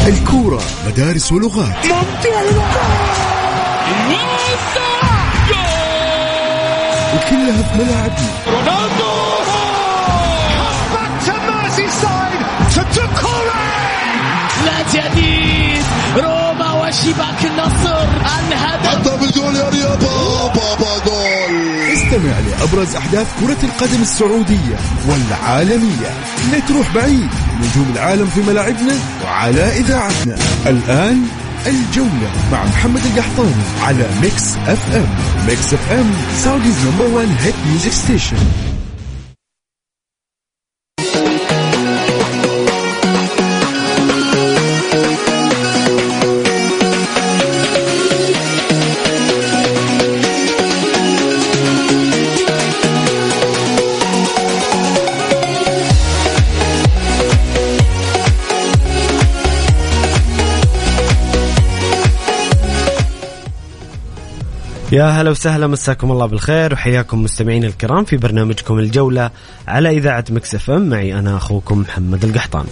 الكورة مدارس ولغات. وكلها في ملاعبنا. رونالدو لا جديد روما وشباك النصر الهدف بالجول يا رياض بابا جول. استمع لأبرز أحداث كرة القدم السعودية والعالمية. لا تروح بعيد، نجوم العالم في ملاعبنا وعلى إذاعتنا. الآن الجولة مع محمد القحطاني على ميكس اف ام. ميكس اف ام سعوديز نمبر 1 هيت ميوزك ستيشن. يا هلا وسهلا، مساكم الله بالخير وحياكم مستمعين الكرام في برنامجكم الجولة على إذاعة ميكس اف ام. معي أنا أخوكم محمد القحطاني.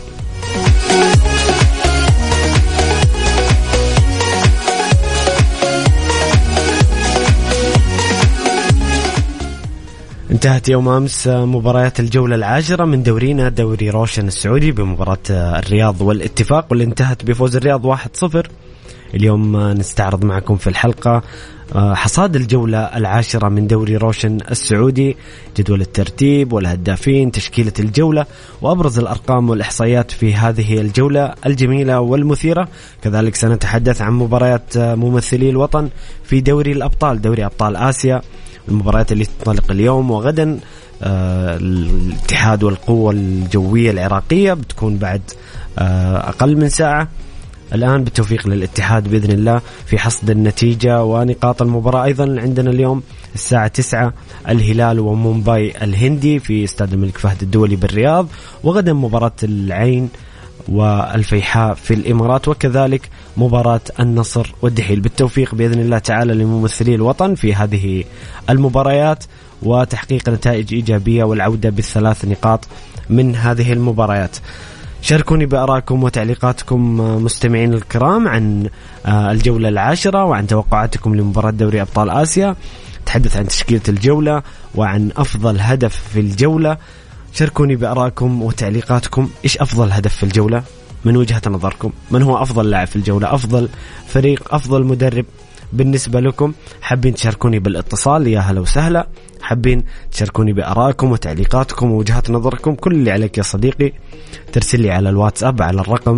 انتهت يوم أمس مباريات الجولة العاشرة من دورينا دوري روشن السعودي بمباراة الرياض والاتفاق، واللي انتهت بفوز الرياض 1-0. اليوم نستعرض معكم في الحلقة حصاد الجولة العاشرة من دوري روشن السعودي، جدول الترتيب والهدافين، تشكيلة الجولة، وأبرز الأرقام والإحصائيات في هذه الجولة الجميلة والمثيرة. كذلك سنتحدث عن مباريات ممثلي الوطن في دوري الأبطال، دوري أبطال آسيا، المباريات اللي تنطلق اليوم وغدا. الاتحاد والقوة الجوية العراقية بتكون بعد أقل من ساعة. الآن بالتوفيق للاتحاد بإذن الله في حصد النتيجة ونقاط المباراة. أيضا عندنا اليوم الساعة 9 الهلال ومومباي الهندي في استاد الملك فهد الدولي بالرياض، وغدا مباراة العين والفيحاء في الإمارات، وكذلك مباراة النصر والدحيل. بالتوفيق بإذن الله تعالى لممثلي الوطن في هذه المباريات وتحقيق نتائج إيجابية والعودة بالثلاث نقاط من هذه المباريات. شاركوني بآرائكم وتعليقاتكم مستمعين الكرام عن الجولة العاشرة وعن توقعاتكم لمباراة دوري أبطال آسيا. تحدث عن تشكيلة الجولة وعن أفضل هدف في الجولة. شاركوني بآرائكم وتعليقاتكم. إيش أفضل هدف في الجولة من وجهة نظركم؟ من هو أفضل لاعب في الجولة؟ أفضل فريق؟ أفضل مدرب بالنسبة لكم؟ حابين تشاركوني بالاتصال؟ يا هلا وسهلا. حابين تشاركوني بآرائكم وتعليقاتكم ووجهات نظركم؟ كل اللي عليك يا صديقي ترسل لي على الواتساب على الرقم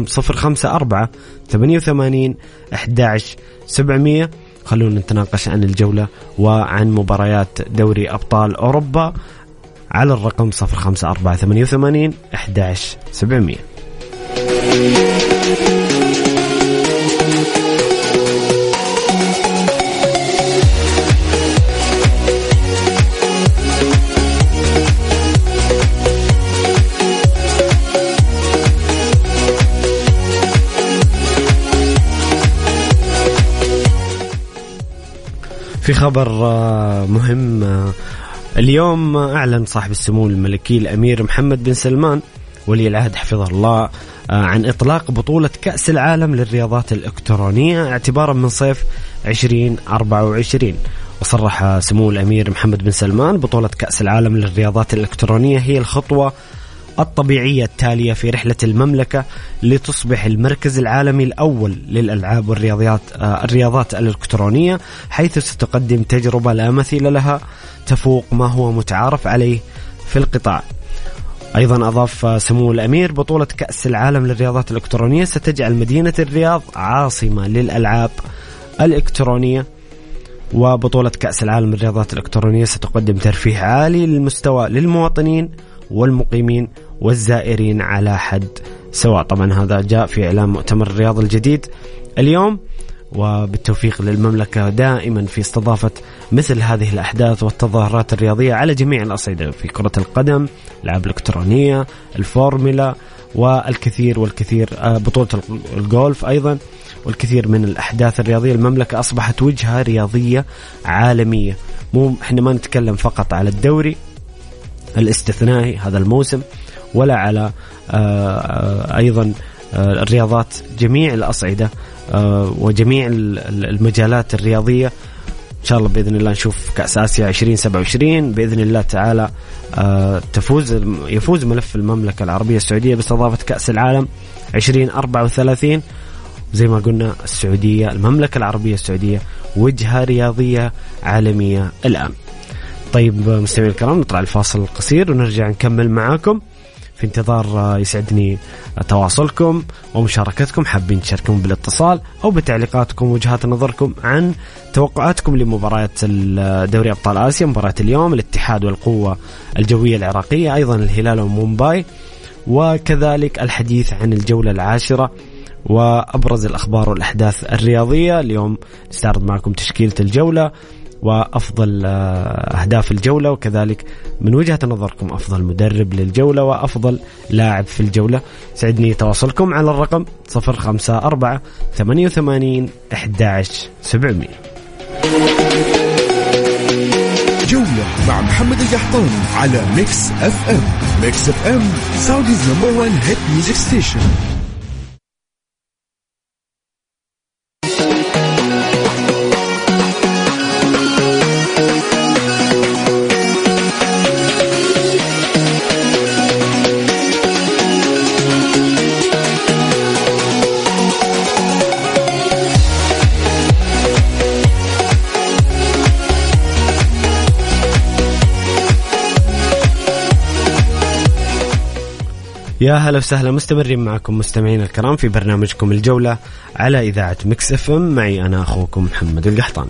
054-88-11-700. خلونا نتناقش عن الجولة وعن مباريات دوري أبطال أوروبا على الرقم 054-88-11-700. في خبر مهم اليوم، أعلن صاحب السمو الملكي الأمير محمد بن سلمان ولي العهد حفظه الله عن إطلاق بطولة كأس العالم للرياضات الإلكترونية اعتبارا من صيف 2024. وصرح سمو الأمير محمد بن سلمان بطولة كأس العالم للرياضات الإلكترونية هي الخطوة الطبيعية التالية في رحلة المملكة لتصبح المركز العالمي الأول للألعاب والرياضات الإلكترونية، حيث ستقدم تجربة لا مثيل لها تفوق ما هو متعارف عليه في القطاع. أيضا أضاف سمو الأمير بطولة كأس العالم للرياضات الإلكترونية ستجعل مدينة الرياض عاصمة للألعاب الإلكترونية، وبطولة كأس العالم للرياضات الإلكترونية ستقدم ترفيه عالي للمستوى للمواطنين والمقيمين والزائرين على حد سواء. طبعا هذا جاء في إعلان مؤتمر الرياض الجديد اليوم، وبالتوفيق للمملكة دائما في استضافة مثل هذه الأحداث والتظاهرات الرياضية على جميع الأصعدة، في كرة القدم، الألعاب الإلكترونية، الفورمولا، والكثير والكثير، بطولة الجولف أيضا، والكثير من الأحداث الرياضية. المملكة أصبحت وجهة رياضية عالمية. إحنا ما نتكلم فقط على الدوري الاستثنائي هذا الموسم، ولا على أيضا الرياضات جميع الأصعدة وجميع المجالات الرياضية. إن شاء الله بإذن الله نشوف كأس آسيا 2027 بإذن الله تعالى. يفوز ملف المملكة العربية السعودية باستضافة كأس العالم 2034. زي ما قلنا السعودية، المملكة العربية السعودية وجهة رياضية عالمية الآن. طيب مستمعين الكرام، نطلع الفاصل القصير ونرجع نكمل معاكم. في انتظار يسعدني تواصلكم ومشاركتكم، حابين تشاركون بالاتصال أو بتعليقاتكم وجهات نظركم عن توقعاتكم لمباريات دوري أبطال آسيا، مباراة اليوم الاتحاد والقوة الجوية العراقية، أيضا الهلال ومومباي، وكذلك الحديث عن الجولة العاشرة وأبرز الأخبار والأحداث الرياضية. اليوم نستعرض معكم تشكيلة الجولة وأفضل أهداف الجولة، وكذلك من وجهة نظركم أفضل مدرب للجولة وأفضل لاعب في الجولة. سعدني تواصلكم على الرقم 054 88 11 700. جولة مع محمد القحطاني على ميكس اف ام. ميكس اف ام سعوديز نمبر 1 هيت ميوزك ستيشن. يا هلا وسهلا، مستمرين معكم مستمعين الكرام في برنامجكم الجولة على إذاعة ميكس اف ام. معي أنا أخوكم محمد القحطاني.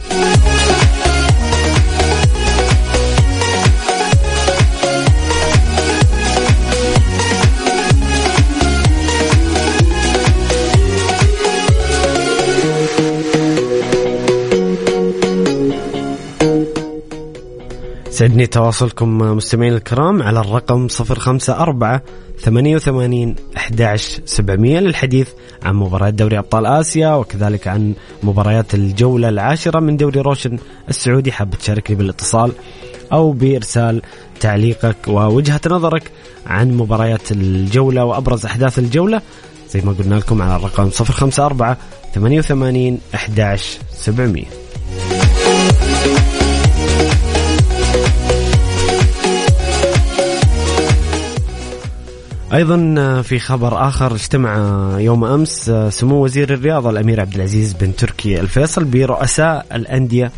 سعدني تواصلكم مستمعين الكرام على الرقم 054 88 11 700 للحديث عن مباريات دوري أبطال آسيا وكذلك عن مباريات الجولة العاشرة من دوري روشن السعودي. حاب تشاركني بالاتصال أو بإرسال تعليقك ووجهة نظرك عن مباريات الجولة وأبرز أحداث الجولة زي ما قلنا لكم على الرقم 054 88 11 700. أيضا في خبر آخر، اجتمع يوم أمس سمو وزير الرياضة الأمير عبد العزيز بن تركي الفيصل برؤساء الأندية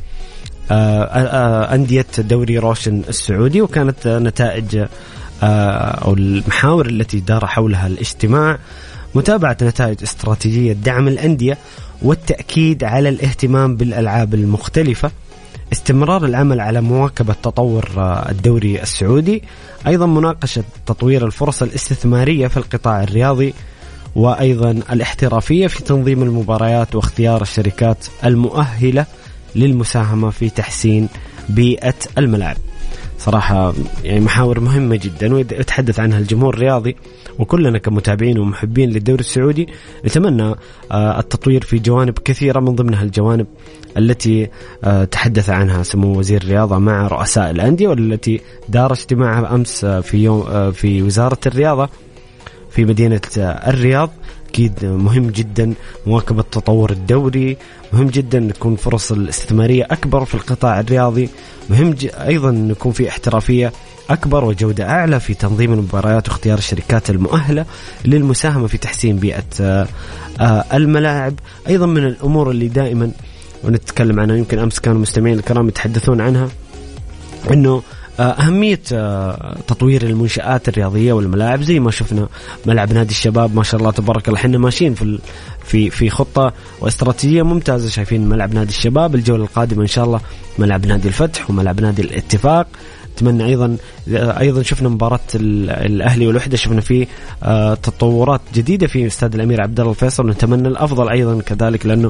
أندية دوري روشن السعودي، وكانت نتائج أو المحاور التي دار حولها الاجتماع متابعة نتائج استراتيجية دعم الأندية والتأكيد على الاهتمام بالألعاب المختلفة، استمرار العمل على مواكبة تطور الدوري السعودي، أيضا مناقشة تطوير الفرص الاستثمارية في القطاع الرياضي، وأيضا الاحترافية في تنظيم المباريات واختيار الشركات المؤهلة للمساهمة في تحسين بيئة الملاعب. صراحة يعني محاور مهمة جدا ويتحدث عنها الجمهور الرياضي، وكلنا كمتابعين ومحبين للدوري السعودي نتمنى التطوير في جوانب كثيرة، من ضمنها الجوانب التي تحدث عنها سمو وزير الرياضة مع رؤساء الأندية، والتي دار اجتماعها أمس في وزارة الرياضة في مدينة الرياض. أكيد مهم جدا مواكبة تطور الدوري، مهم جدا نكون فرص الاستثمارية أكبر في القطاع الرياضي، مهم أيضا نكون في احترافية أكبر وجودة أعلى في تنظيم المباريات واختيار الشركات المؤهلة للمساهمة في تحسين بيئة الملاعب. أيضا من الأمور اللي دائما ونتكلم عنها، يمكن أمس كانوا مستمعين الكرام يتحدثون عنها، أنه أهمية تطوير المنشآت الرياضية والملاعب. زي ما شفنا ملعب نادي الشباب ما شاء الله تبارك الله، حنا ماشيين في خطة واستراتيجية ممتازة. شايفين ملعب نادي الشباب، الجولة القادمة إن شاء الله ملعب نادي الفتح وملعب نادي الاتفاق. أتمنى أيضا شفنا مباراة الأهلي والوحدة، شفنا فيه تطورات جديدة في استاد الأمير عبد الله الفيصل، ونتمنى الأفضل أيضا كذلك، لأنه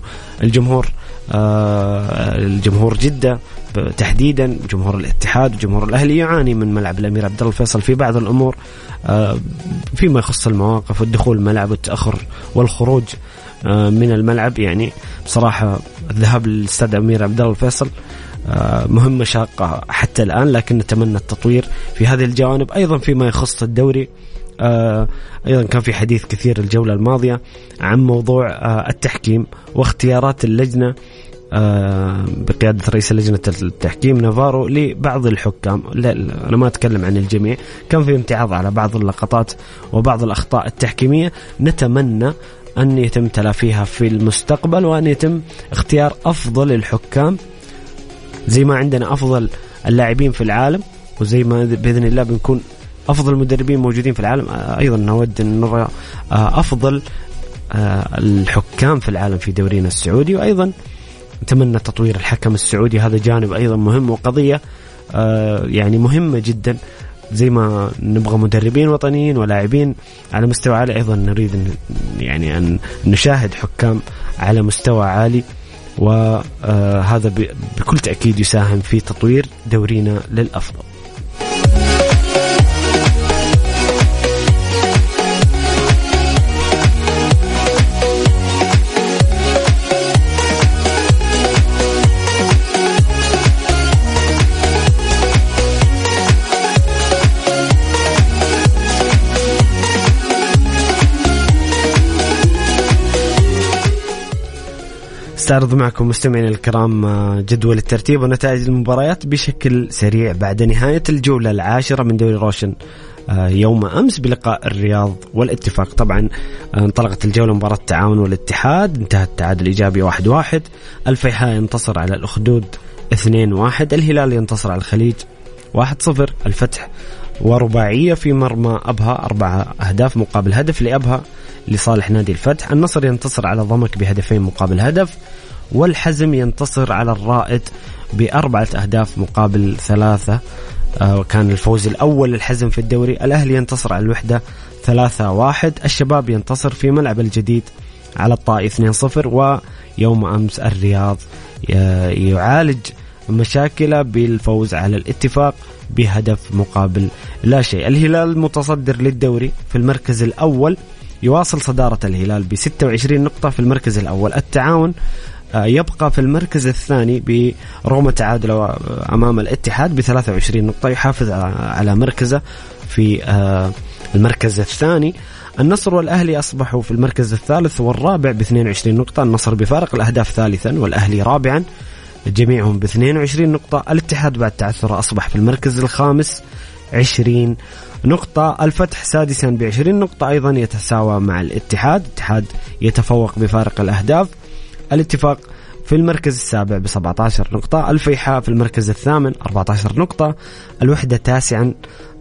الجمهور جدة تحديدا، جمهور الاتحاد وجمهور الأهلي يعاني من ملعب الأمير عبد الله الفيصل في بعض الأمور فيما يخص المواقف والدخول الملعب والتأخر والخروج من الملعب. يعني بصراحة الذهاب للاستاد الأمير عبد الله الفيصل مهمة شاقة حتى الآن، لكن نتمنى التطوير في هذه الجوانب. أيضا فيما يخص الدوري أيضا كان في حديث كثير الجولة الماضية عن موضوع التحكيم واختيارات اللجنة بقيادة رئيس لجنة التحكيم نافارو لبعض الحكام. لا أنا ما أتكلم عن الجميع. كان في امتعاض على بعض اللقطات وبعض الأخطاء التحكيمية، نتمنى أن يتم تلافيها في المستقبل وأن يتم اختيار أفضل الحكام، زي ما عندنا أفضل اللاعبين في العالم وزي ما بإذن الله بنكون أفضل مدربين موجودين في العالم. أيضا نود أن نرى أفضل الحكام في العالم في دورينا السعودي، وأيضا نتمنى تطوير الحكم السعودي. هذا جانب أيضا مهم وقضية يعني مهمة جدا. زي ما نبغى مدربين وطنيين ولاعبين على مستوى عالي، أيضا نريد يعني أن نشاهد حكام على مستوى عالي، وهذا بكل تأكيد يساهم في تطوير دورينا للأفضل. استعرض معكم مستمعين الكرام جدول الترتيب ونتائج المباريات بشكل سريع بعد نهاية الجولة العاشرة من دوري روشن يوم أمس بلقاء الرياض والاتفاق. طبعا انطلقت الجولة مباراة التعاون والاتحاد، انتهت التعادل الإيجابي 1-1. الفيحاء ينتصر على الأخدود 2-1. الهلال ينتصر على الخليج 1-0. الفتح ورباعية في مرمى أبها 4 أهداف مقابل هدف لأبها لصالح نادي الفتح. النصر ينتصر على ضمك ب2 مقابل هدف. والحزم ينتصر على الرائد ب4 أهداف مقابل 3. وكان الفوز الأول للحزم في الدوري. الأهلي ينتصر على الوحدة 3-1. الشباب ينتصر في ملعب الجديد على الطائي 2-0. ويوم أمس الرياض يعالج مشاكله بالفوز على الاتفاق بهدف مقابل لا شيء. الهلال متصدر للدوري في المركز الأول، يواصل صدارة الهلال ب26 نقطة في المركز الأول. التعاون يبقى في المركز الثاني برغم تعادله أمام الاتحاد ب23 نقطة، يحافظ على مركزه في المركز الثاني. النصر والأهلي أصبحوا في المركز الثالث والرابع ب22 نقطة. النصر بفارق الأهداف ثالثا والأهلي رابعا جميعهم ب22 نقطة. الاتحاد بعد تعثره أصبح في المركز الخامس 20 نقطة. الفتح سادسا ب20 نقطة أيضا يتساوى مع الاتحاد. الاتحاد يتفوق بفارق الأهداف. الاتفاق في المركز السابع ب17 نقطة. الفيحاء في المركز الثامن 14 نقطة. الوحدة تاسعا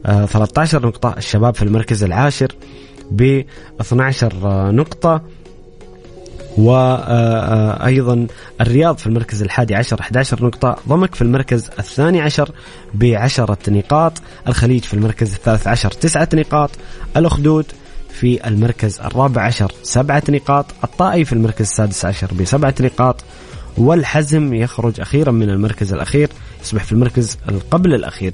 13 نقطة. الشباب في المركز العاشر ب12 نقطة. وأيضا الرياض في المركز الحادي عشر 11 نقطة. ضمك في المركز الثاني عشر ب10 نقاط. الخليج في المركز الثالث عشر 9 نقاط. الأخدود في المركز الرابع عشر 7 نقاط. الطائي في المركز السادس عشر ب7 نقاط. والحزم يخرج أخيرا من المركز الأخير، يصبح في المركز قبل الأخير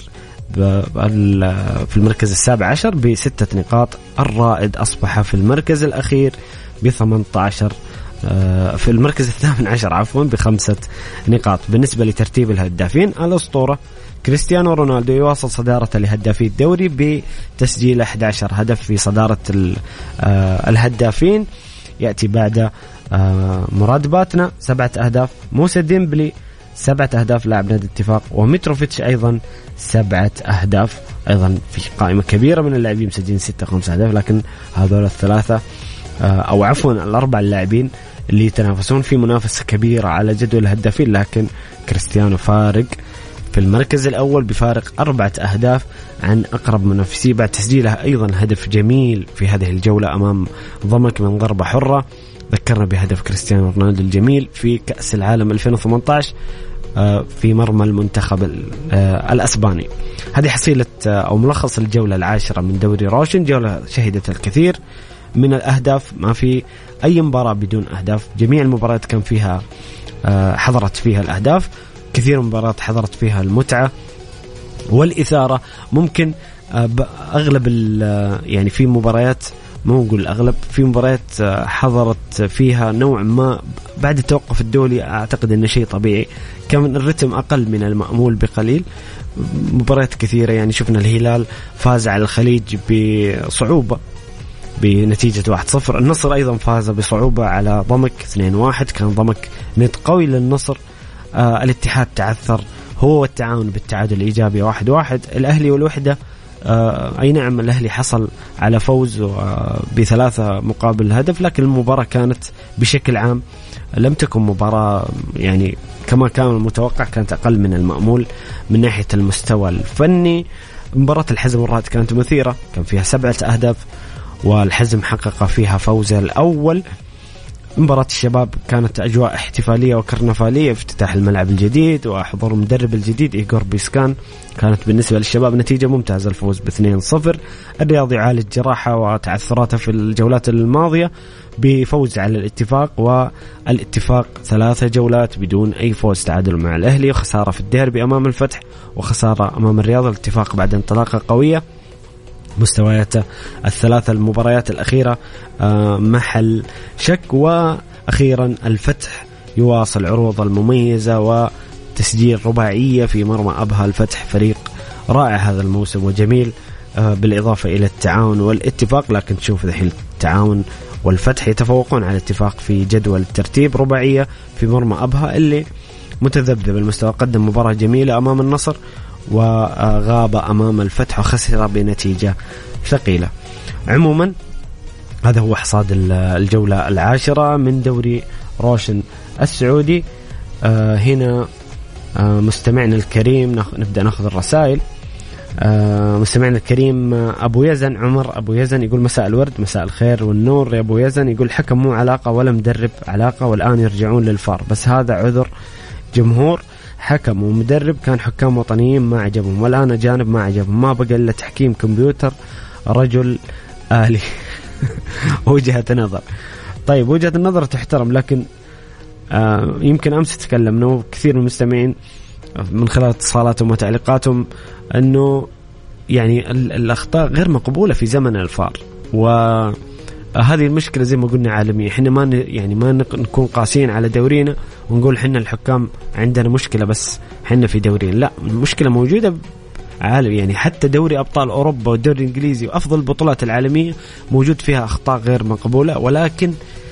في المركز السابع عشر ب6 نقاط. الرائد أصبح في المركز الأخير ب18 في المركز الثامن عشر عفوا ب5 نقاط. بالنسبة لترتيب الهدافين، الأسطورة كريستيانو رونالدو يواصل صدارة لهدافي الدوري بتسجيل 11 هدف في صدارة الهدافين. يأتي بعد مراد باتنا 7 أهداف، موسى ديمبلي 7 أهداف لاعب نادي الاتفاق، وميتروفيتش أيضا 7 أهداف. أيضا في قائمة كبيرة من اللاعبين مسجلين 6-5 أهداف، لكن هذول الثلاثة أو عفوا الأربع اللاعبين اللي يتنافسون في منافسة كبيرة على جدول الهدافين، لكن كريستيانو فارق في المركز الأول بفارق 4 أهداف عن أقرب منافسيه بعد تسجيله أيضا هدف جميل في هذه الجولة أمام ضمك من ضربة حرة. ذكرنا بهدف كريستيانو رونالدو الجميل في كأس العالم 2018 في مرمى المنتخب الأسباني. هذه حصيلة أو ملخص الجولة العاشرة من دوري روشن. جولة شهدت الكثير من الأهداف، ما في أي مباراة بدون أهداف. جميع المباريات كان فيها حضرت فيها الأهداف، كثير من المباريات حضرت فيها المتعة والإثارة. ممكن أغلب يعني في مباريات مو نقول الأغلب، في مباريات حضرت فيها نوع ما بعد التوقف الدولي، أعتقد أنه شيء طبيعي، كان الرتم أقل من المأمول بقليل. مباريات كثيرة يعني شفنا الهلال فاز على الخليج بصعوبة بنتيجة 1-0. النصر أيضا فاز بصعوبة على ضمك 2-1، كان ضمك نت قوي للنصر. الاتحاد تعثر هو والتعاون بالتعادل الإيجابي 1-1. الأهلي والوحدة أي نعم الأهلي حصل على فوز ب3 مقابل هدف، لكن المباراة كانت بشكل عام لم تكن مباراة يعني كما كان المتوقع، كانت أقل من المأمول من ناحية المستوى الفني. مباراة الحزم والرائد كانت مثيرة، كان فيها 7 أهداف والحزم حقق فيها فوزه الأول. مباراة الشباب كانت أجواء احتفالية وكرنفالية، افتتاح الملعب الجديد وحضور مدرب الجديد إيغور بيسكان، كانت بالنسبة للشباب نتيجة ممتازة، الفوز ب2-0. الرياض يعالج جراحة وتعثراته في الجولات الماضية بفوز على الاتفاق، والاتفاق 3 جولات بدون أي فوز، تعادل مع الأهلي وخسارة في الديربي أمام الفتح وخسارة أمام الرياض. الاتفاق بعد انطلاقة قوية، مستوياته ال3 المباريات الأخيرة محل شك. وأخيرا الفتح يواصل عروض المميزة وتسجيل رباعية في مرمى أبها. الفتح فريق رائع هذا الموسم وجميل، بالإضافة إلى التعاون والاتفاق، لكن تشوف ذحين التعاون والفتح يتفوقون على الاتفاق في جدول الترتيب. رباعية في مرمى أبها اللي متذبذب المستوى، قدم مباراة جميلة أمام النصر وغاب أمام الفتح وخسر بنتيجة ثقيلة. عموما هذا هو حصاد الجولة 10 من دوري روشن السعودي. هنا مستمعنا الكريم نبدأ نأخذ الرسائل. مستمعنا الكريم أبو يزن، عمر أبو يزن، يقول مساء الورد، مساء الخير والنور يا أبو يزن. يقول حكم مو علاقة ولا مدرب علاقة، والآن يرجعون للفار، بس هذا عذر جمهور. حكم ومدرب كان حكام وطنيين ما عجبهم، والآن أجانب ما عجبهم، ما بقى إلا تحكيم كمبيوتر رجل آلي. وجهة نظر. طيب وجهة النظر تحترم، لكن يمكن أمس تكلمنا وكثير من المستمعين من خلال اتصالاتهم وتعليقاتهم أنه يعني الأخطاء غير مقبولة في زمن الفار، وهذه المشكلة زي ما قلنا عالمية. إحنا ما نكون قاسين على دورينا ونقول إحنا الحكام عندنا مشكلة بس إحنا في دورينا، لا، المشكلة موجودة عالم. يعني حتى دوري أبطال أوروبا والدوري الإنجليزي وأفضل البطولات العالمية موجود فيها أخطاء غير مقبولة، ولكن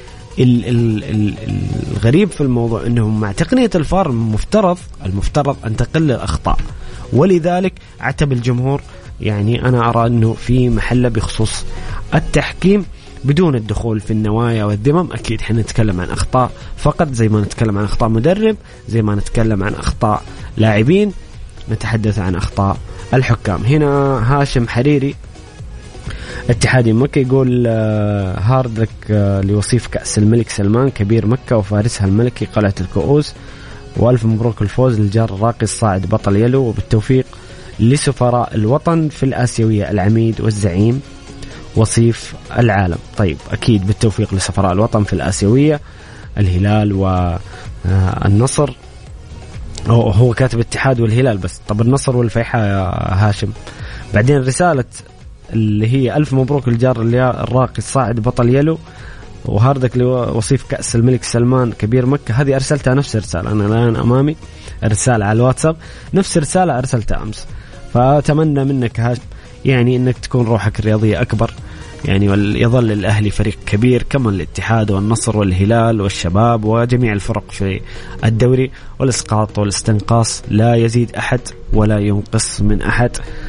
الغريب في الموضوع أنه مع تقنية الفار المفترض أن تقل الأخطاء، ولذلك عتب الجمهور. يعني أنا أرى أنه في محله بخصوص التحكيم بدون الدخول في النوايا والذمم. أكيد حنا نتكلم عن أخطاء فقط، زي ما نتكلم عن أخطاء مدرب، زي ما نتكلم عن أخطاء لاعبين، نتحدث عن أخطاء الحكام. هنا هاشم حريري اتحادي مكة يقول هارد لك لوصيف كأس الملك سلمان كبير مكة وفارسها الملكي قلعة الكؤوس، وألف مبروك الفوز للجار الراقي الصاعد بطل يلو، وبالتوفيق لسفراء الوطن في الآسيوية العميد والزعيم وصيف العالم. طيب أكيد بالتوفيق لسفراء الوطن في الآسيوية الهلال والنصر. هو كاتب اتحاد والهلال بس، طب النصر والفيحاء يا هاشم. بعدين رسالة اللي هي ألف مبروك الجار الراقي الصاعد بطل يلو وهاردك لوصيف كأس الملك سلمان كبير مكة، هذه أرسلتها نفس الرسالة، أنا الآن أمامي الرسالة على الواتساب نفس الرسالة أرسلتها أمس. فأتمنى منك هاشم يعني أنك تكون روحك الرياضية أكبر، يعني يظل الأهلي فريق كبير كما الاتحاد والنصر والهلال والشباب وجميع الفرق في الدوري، والإسقاط والاستنقاص لا يزيد أحد ولا ينقص من أحد.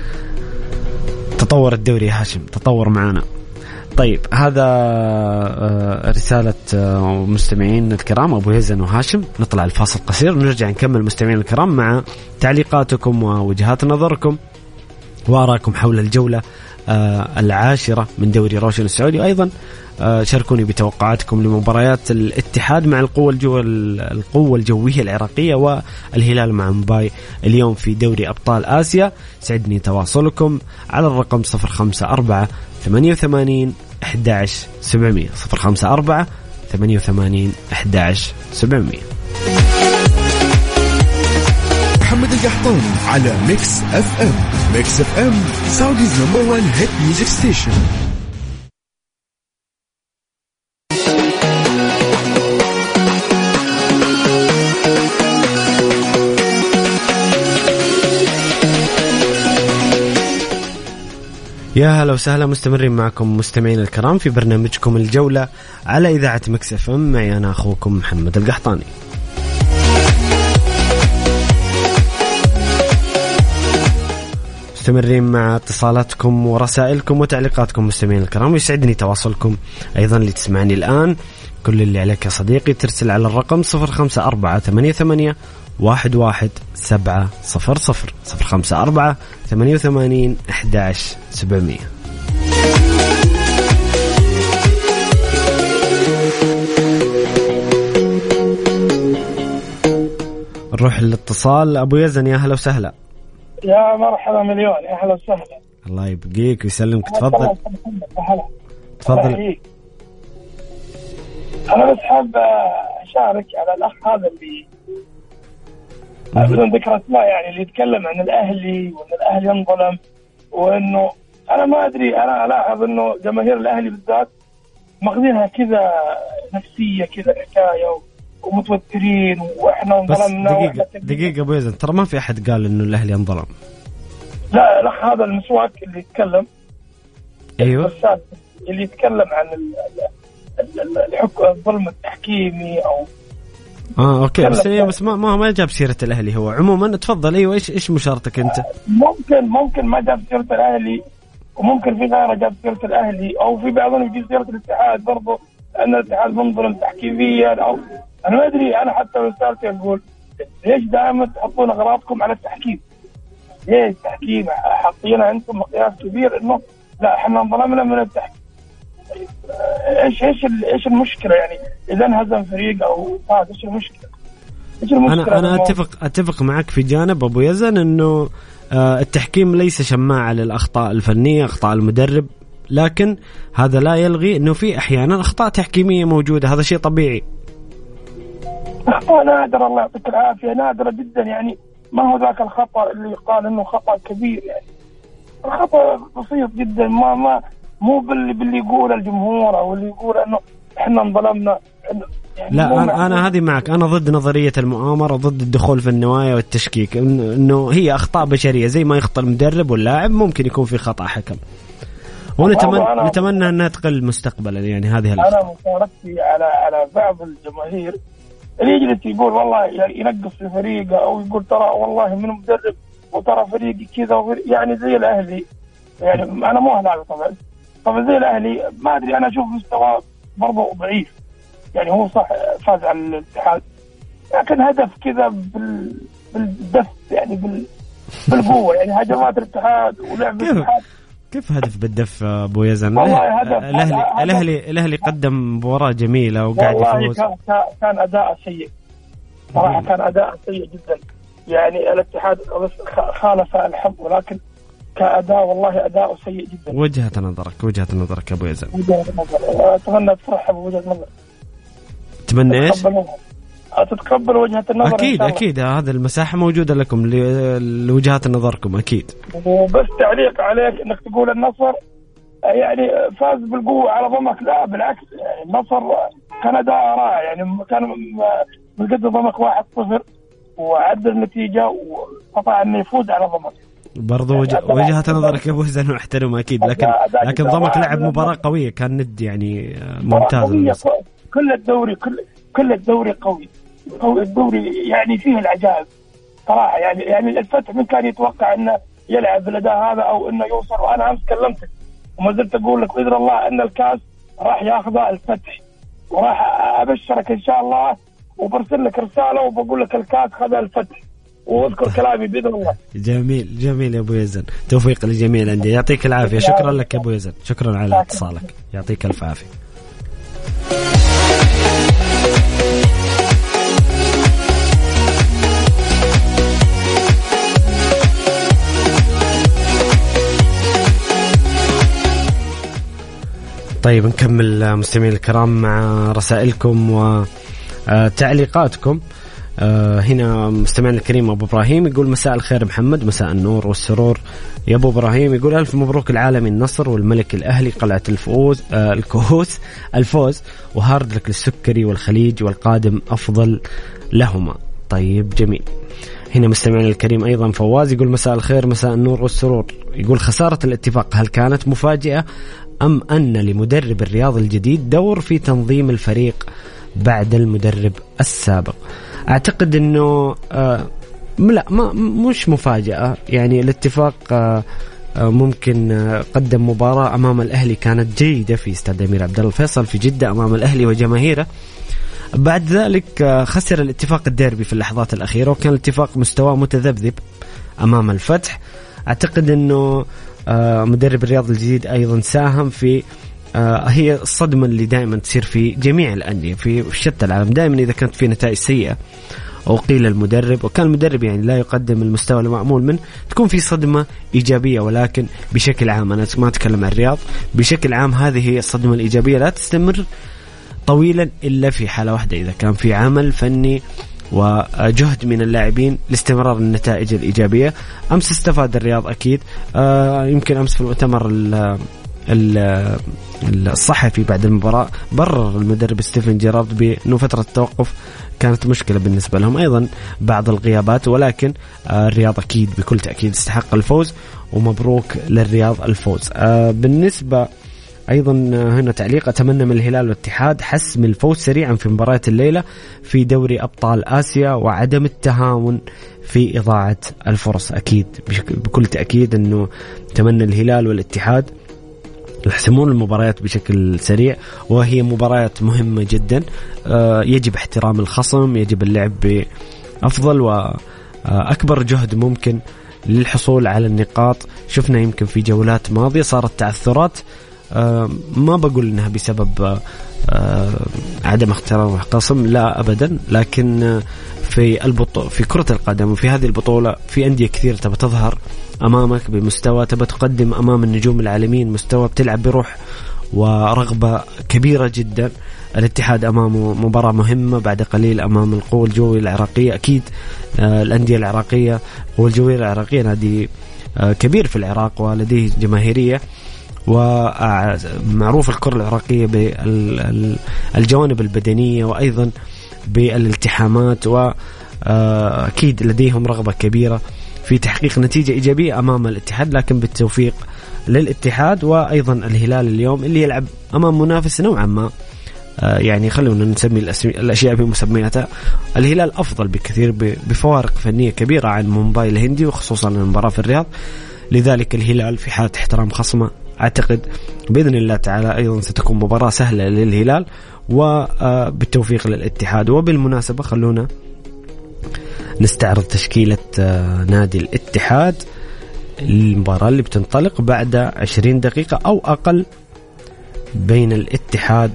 تطور الدوري يا هاشم، تطور معنا. طيب هذا رسالة مستمعين الكرام أبو يزن وهاشم. نطلع الفاصل قصير ونرجع نكمل مستمعين الكرام مع تعليقاتكم ووجهات نظركم وآراءكم حول الجولة 10 من دوري روشن السعودي. وأيضا شاركوني بتوقعاتكم لمباريات الاتحاد مع القوة الجوية العراقية والهلال مع مومباي اليوم في دوري أبطال آسيا. سعدني تواصلكم على الرقم 054 88 11 700 054 88 11 700. محمد القحطاني على ميكس اف ام. ميكس اف ام سعوديز نمبر 1 هيت ميوزك ستيشن. يا هلا وسهلا، مستمرين معكم مستمعين الكرام في برنامجكم الجولة على إذاعة مكس اف ام. معي أنا أخوكم محمد القحطاني. مستمرين مع اتصالاتكم ورسائلكم وتعليقاتكم مستمعين الكرام، ويسعدني تواصلكم أيضا اللي تسمعني الآن. كل اللي عليك يا صديقي ترسل على الرقم 0548811700 0548811700. نروح للاتصال. أبو يزن يا هلا وسهلا. يا مرحبا مليون، يا هلا وسهلا. الله يبقيك ويسلمك. تفضل تفضل. أنا بس حاب أشارك على الأخ هذا اللي بدون ذكر اسماء، يعني اللي يتكلم عن الأهلي وأن الأهلي ينظلم، وأنه أنا ما أدري، أنا ألاحظ أنه جماهير الأهلي بالذات ماخذينها كذا نفسية كذا حكاية ومتوترين وإحنا انظلمنا. دقيقة أبو يزن، ترى ما في أحد قال إنه الأهلي انظلم. لا الأخ هذا المسواك اللي يتكلم، أيوة اللي يتكلم عن الحكم الظلم التحكيمي أو اوكي، بس ما جاب سيرة الأهلي هو عموما. تفضل. ايوه، ايش مشارتك انت؟ ممكن ما جاب سيرة الأهلي، وممكن في غيره جاب سيرة الأهلي، او في بعضهم يجيب سيرة الاتحاد برضو ان الاتحاد منظلم تحكيميا، او انا ما ادري. انا حتى رسالتي اقول ليش دائما تحطون اغراضكم على التحكيم؟ ليش التحكيم حاطينها انتم مقياس كبير انه لا احنا انظلمنا من التحكيم؟ ايش المشكله يعني اذا انهزم فريق او فاز؟ ايش المشكله؟ انا اتفق معك في جانب ابو يزن انه التحكيم ليس شماعة للاخطاء الفنيه، اخطاء المدرب، لكن هذا لا يلغي انه في احيانا اخطاء تحكيميه موجوده، هذا شيء طبيعي. اخطاء نادره، الله يعطيك العافيه، نادره جدا، يعني ما هو ذاك الخطا اللي يقال انه خطا كبير، يعني الخطا بسيط جدا، ما مو باللي يقول الجمهور او اللي يقول انه احنا انظلمنا. يعني لا انا هذه معك، انا ضد نظريه المؤامره، ضد الدخول في النوايا والتشكيك، انه هي اخطاء بشريه زي ما يخطئ المدرب واللاعب ممكن يكون في خطا حكم، ونتمنى انها تقل مستقبلا. يعني هذه انا مشاركتي على بعض الجماهير اللي يجلس يقول والله يعني ينقص في فريقه، او يقول ترى والله من مدرب وترى فريقي كذا، يعني زي الاهلي، يعني انا مو اهلاوي طبعا زي الاهلي، ما ادري، انا اشوف مستوى برضه ضعيف. يعني هو صح فاز على الاتحاد، لكن هدف كذا بالدف، يعني بالقوه، يعني هجمات الاتحاد ولعب الاتحاد. كيف هدف بالدف ابو يزن؟ الاهلي قدم مباراه جميله وقاعد يفوز. كان اداء سيء صراحه، كان اداء سيء جدا. يعني الاتحاد خالف الحظ، ولكن كأداء والله أداء سيء جدا. وجهة نظرك أبو يزن. وجهة نظر، أتمنى تفرح بوجهة نظر. أتمنى إيش؟ تتقبل وجهة النظر. أكيد هذا المساحة موجودة لكم لوجهات نظركم أكيد. وبس تعليق عليك إنك تقول النصر يعني فاز بالقوة على ضمك، لا بالعكس، يعني النصر كان أداء رائع، يعني كان من قد ضمك 1-0 وعدل النتيجة واستطاع أن يفوز على ضمك. برضو وجهة نظرك يا أبو زين واحترم أكيد، لكن ضمك لعب مباراة قوية، كان ند يعني ممتاز. كل الدوري قوي الدوري، يعني فيه العجائب صراحة. يعني الفتح من كان يتوقع انه يلعب بالاداء هذا او انه يوصل؟ وانا امس كلمتك وما زلت اقول لك باذن الله ان الكاس راح ياخذه الفتح، وراح ابشرك ان شاء الله، وبرسل لك رسالة وبقول لك الكاس خذ الفتح، واذكر كلامي بإذن الله. جميل يا أبو يزن، توفيق للجميع الأندية، يعطيك العافية. شكرا لك يا أبو يزن، شكرا على اتصالك، يعطيك ألف عافية. طيب نكمل مستمعين الكرام مع رسائلكم وتعليقاتكم. هنا مستمعنا الكريم أبو إبراهيم يقول مساء الخير محمد، مساء النور والسرور يا أبو إبراهيم. يقول ألف مبروك العالمي النصر والملك الأهلي قلعة الفوز وهارد لك للسكري والخليج، والقادم أفضل لهما. طيب جميل. هنا مستمعنا الكريم أيضا فواز يقول مساء الخير مساء النور والسرور. يقول خسارة الاتفاق هل كانت مفاجئة أم أن لمدرب الرياض الجديد دور في تنظيم الفريق بعد المدرب السابق؟ أعتقد أنه لا مش مفاجأة. يعني الاتفاق ممكن قدم مباراة أمام الأهلي كانت جيدة في استاد أمير عبد الله الفيصل في جدة أمام الأهلي وجماهيره. بعد ذلك خسر الاتفاق الديربي في اللحظات الأخيرة وكان الاتفاق مستواه متذبذب أمام الفتح. أعتقد أنه مدرب الرياض الجديد أيضا ساهم في هي الصدمة اللي دائما تصير في جميع الأندية في شتى العالم. دائما إذا كانت في نتائج سيئة أو قيل المدرب وكان المدرب يعني لا يقدم المستوى المأمول منه تكون في صدمة إيجابية. ولكن بشكل عام أنا ما أتكلم عن الرياض، بشكل عام هذه هي الصدمة الإيجابية لا تستمر طويلا إلا في حالة واحدة، إذا كان في عمل فني وجهد من اللاعبين لاستمرار النتائج الإيجابية. أمس استفاد الرياض أكيد. يمكن أمس في المؤتمر الصحفي بعد المباراة برر المدرب ستيفن جيرارد بأنه فترة التوقف كانت مشكلة بالنسبة لهم، أيضا بعض الغيابات، ولكن الرياض أكيد بكل تأكيد استحق الفوز ومبروك للرياض الفوز. بالنسبة أيضا هنا تعليق أتمنى من الهلال والاتحاد حسم الفوز سريعا في مباراة الليلة في دوري أبطال آسيا وعدم التهاون في إضاعة الفرص. أكيد بكل تأكيد أنه تمنى الهلال والاتحاد يحسمون المباريات بشكل سريع وهي مباريات مهمة جدا. يجب احترام الخصم، يجب اللعب بأفضل وأكبر جهد ممكن للحصول على النقاط. شفنا يمكن في جولات ماضية صارت تعثرات، ما بقول انها بسبب عدم احترام الخصم لا ابدا، لكن في كرة القدم وفي هذه البطولة في أندية كثير تبى تظهر امامك بمستوى، تبى تقدم امام النجوم العالميين مستوى، بتلعب بروح ورغبة كبيرة جدا. الاتحاد امامه مباراة مهمة بعد قليل امام القوة الجوية العراقية. اكيد الأندية العراقية القوة الجوية العراقية نادي كبير في العراق ولديه جماهيرية، ومعروف الكرة العراقية بالجوانب البدنية وأيضا بالالتحامات، وأكيد لديهم رغبة كبيرة في تحقيق نتيجة إيجابية أمام الاتحاد، لكن بالتوفيق للاتحاد. وأيضا الهلال اليوم اللي يلعب أمام منافس نوعا ما يعني خلونا نسمي الأشياء بمسمياتها، الهلال أفضل بكثير بفوارق فنية كبيرة عن مومباي الهندي وخصوصا المباراة في الرياض. لذلك الهلال في حالة احترام خصمه أعتقد بإذن الله تعالى أيضا ستكون مباراة سهلة للهلال وبالتوفيق للاتحاد. وبالمناسبة خلونا نستعرض تشكيلة نادي الاتحاد المباراة اللي بتنطلق بعد 20 دقيقة أو أقل بين الاتحاد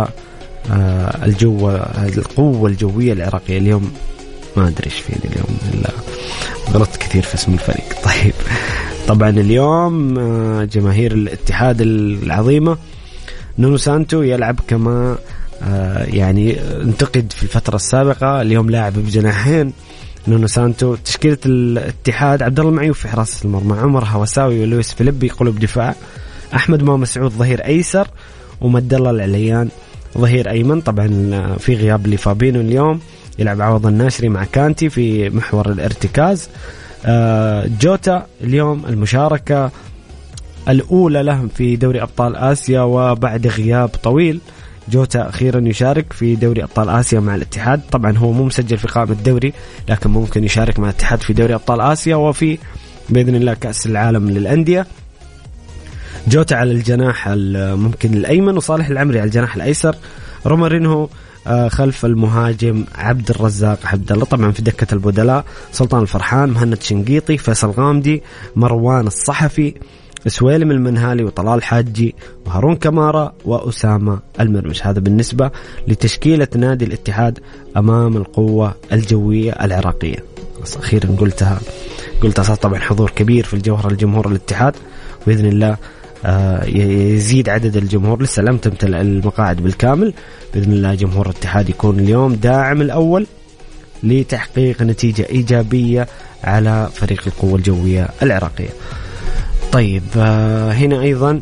والقوة الجوية العراقية. اليوم ما أدري إيش فيني اليوم، إلا غلطت كثير في اسم الفريق. طيب طبعا اليوم جماهير الاتحاد العظيمة نونو سانتو يلعب كما يعني انتقد في الفترة السابقة. اليوم لاعب بجناحين نونو سانتو. تشكيلة الاتحاد عبد الله معيوف في حراسة المرمى، عمر هوساوي ولويس فيليبي قلوب دفاع، أحمد مو مسعود ظهير أيسر، ومد الله العليان ظهير أيمن. طبعا في غياب لفابينو اليوم يلعب عوض الناشري مع كانتي في محور الارتكاز. جوتا اليوم المشاركة الأولى لهم في دوري أبطال آسيا وبعد غياب طويل. جوتا أخيرا يشارك في دوري أبطال آسيا مع الاتحاد. طبعا هو مو مسجل في قائمة الدوري لكن ممكن يشارك مع الاتحاد في دوري أبطال آسيا وفي بإذن الله كأس العالم للأندية. جوتا على الجناح ممكن الأيمن وصالح العمري على الجناح الأيسر. رومارينهو خلف المهاجم عبد الرزاق عبد الله. طبعا في دكة البدلاء سلطان الفرحان، مهند شنقيطي، فيصل غامدي، مروان الصحفي، سويلم المنهالي، وطلال حاجي، وهارون كمارة، وأسامة المرمش. هذا بالنسبة لتشكيلة نادي الاتحاد أمام القوة الجوية العراقية. أخيرا قلتها طبعا حضور كبير في الجوهرة الجمهور الاتحاد، بإذن الله يزيد عدد الجمهور. لسه لم تمتلئ المقاعد بالكامل، بإذن الله جمهور الاتحاد يكون اليوم داعم الأول لتحقيق نتيجة إيجابية على فريق القوة الجوية العراقية. طيب هنا أيضا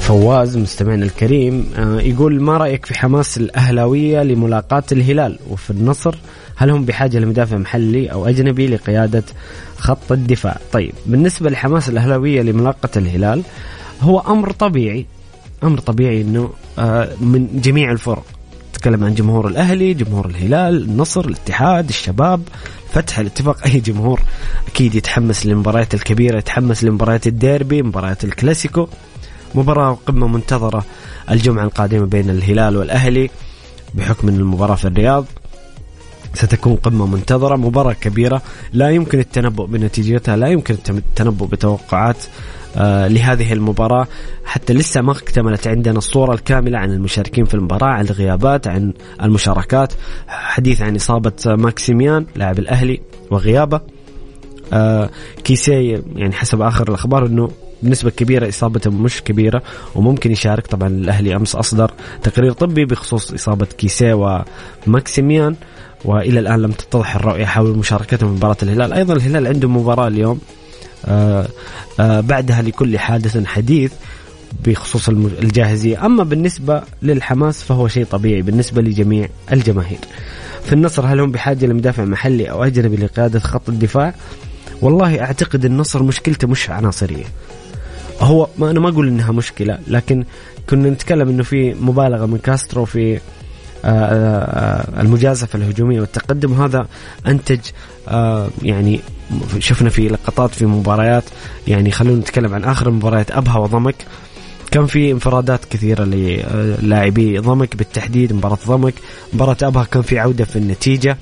فواز مستمعنا الكريم يقول: ما رأيك في حماس الأهلاوية لملاقاة الهلال وفي النصر؟ هل هم بحاجة لمدافع محلي أو أجنبي لقيادة خط الدفاع؟ طيب، بالنسبة لحماس الأهلاوية لملاقاة الهلال، هو أمر طبيعي إنه من جميع الفرق. تكلم عن جمهور الأهلي، جمهور الهلال، النصر، الاتحاد، الشباب، فتح، الاتفاق، أي جمهور أكيد يتحمس للمباريات الكبيرة، يتحمس لمباريات الديربي، مباريات الكلاسيكو. مباراة قمة منتظرة الجمعة القادمة بين الهلال والأهلي، بحكم أن المباراة في الرياض ستكون قمة منتظرة، مباراة كبيرة لا يمكن التنبؤ بنتيجتها، لا يمكن التنبؤ بتوقعات لهذه المباراة، حتى لسه ما اكتملت عندنا الصورة الكاملة عن المشاركين في المباراة، عن الغيابات، عن المشاركات، حديث عن إصابة ماكسيميان لاعب الأهلي وغيابه. كيسي يعني حسب آخر الأخبار أنه بنسبة كبيرة إصابته مش كبيرة وممكن يشارك. طبعا الأهلي أمس أصدر تقرير طبي بخصوص إصابة كيسي وماكسيميان، وإلى الآن لم تتضح الرؤية حول مشاركتهم في مباراة الهلال. أيضا الهلال عنده مباراة اليوم، بعدها لكل حادث حديث بخصوص الجاهزية. أما بالنسبة للحماس فهو شيء طبيعي بالنسبة لجميع الجماهير. في النصر، هل هم بحاجة لمدافع محلي أو أجنبي لقيادة خط الدفاع؟ والله أعتقد النصر مشكلته مش عناصرية. هو أنا ما أقول إنها مشكلة، لكن كنا نتكلم إنه في مبالغة من كاسترو في المجازفة الهجومية والتقدم، وهذا أنتج يعني شفنا في لقطات في مباريات، يعني خلونا نتكلم عن آخر مباريات أبها وضمك، كان في انفرادات كثيرة للاعبي ضمك بالتحديد. مباراة ضمك، مباراة أبها كان في عودة في النتيجة.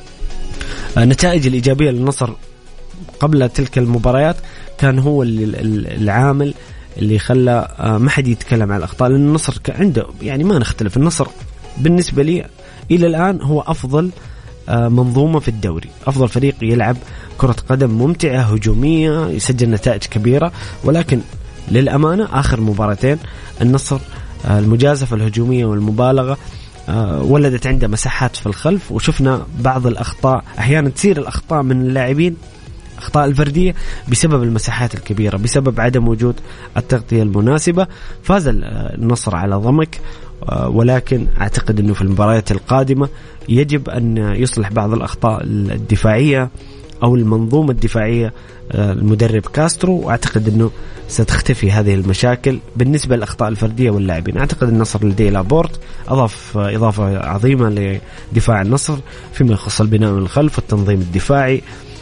النتائج الإيجابية للنصر قبل تلك المباريات كان هو العامل اللي خلى ما حد يتكلم عن الأخطاء، لأن النصر عنده يعني ما نختلف، النصر بالنسبة لي إلى الآن هو أفضل منظومة في الدوري، أفضل فريق يلعب كرة قدم ممتعة هجومية يسجل نتائج كبيرة. ولكن للأمانة آخر مباراتين النصر المجازفة الهجومية والمبالغة ولدت عنده مساحات في الخلف، وشفنا بعض الأخطاء، أحيانا تصير الأخطاء من اللاعبين أخطاء الفردية بسبب المساحات الكبيرة، بسبب عدم وجود التغطية المناسبة. فاز النصر على ضمك، ولكن أعتقد أنه في المباريات القادمة يجب أن يصلح بعض الأخطاء الدفاعية أو المنظومة الدفاعية المدرب كاسترو، وأعتقد أنه ستختفي هذه المشاكل. بالنسبة للأخطاء الفردية واللاعبين، أعتقد النصر لديه لابورت أضاف إضافة عظيمة لدفاع النصر فيما يخص البناء من الخلف والتنظيم الدفاعي.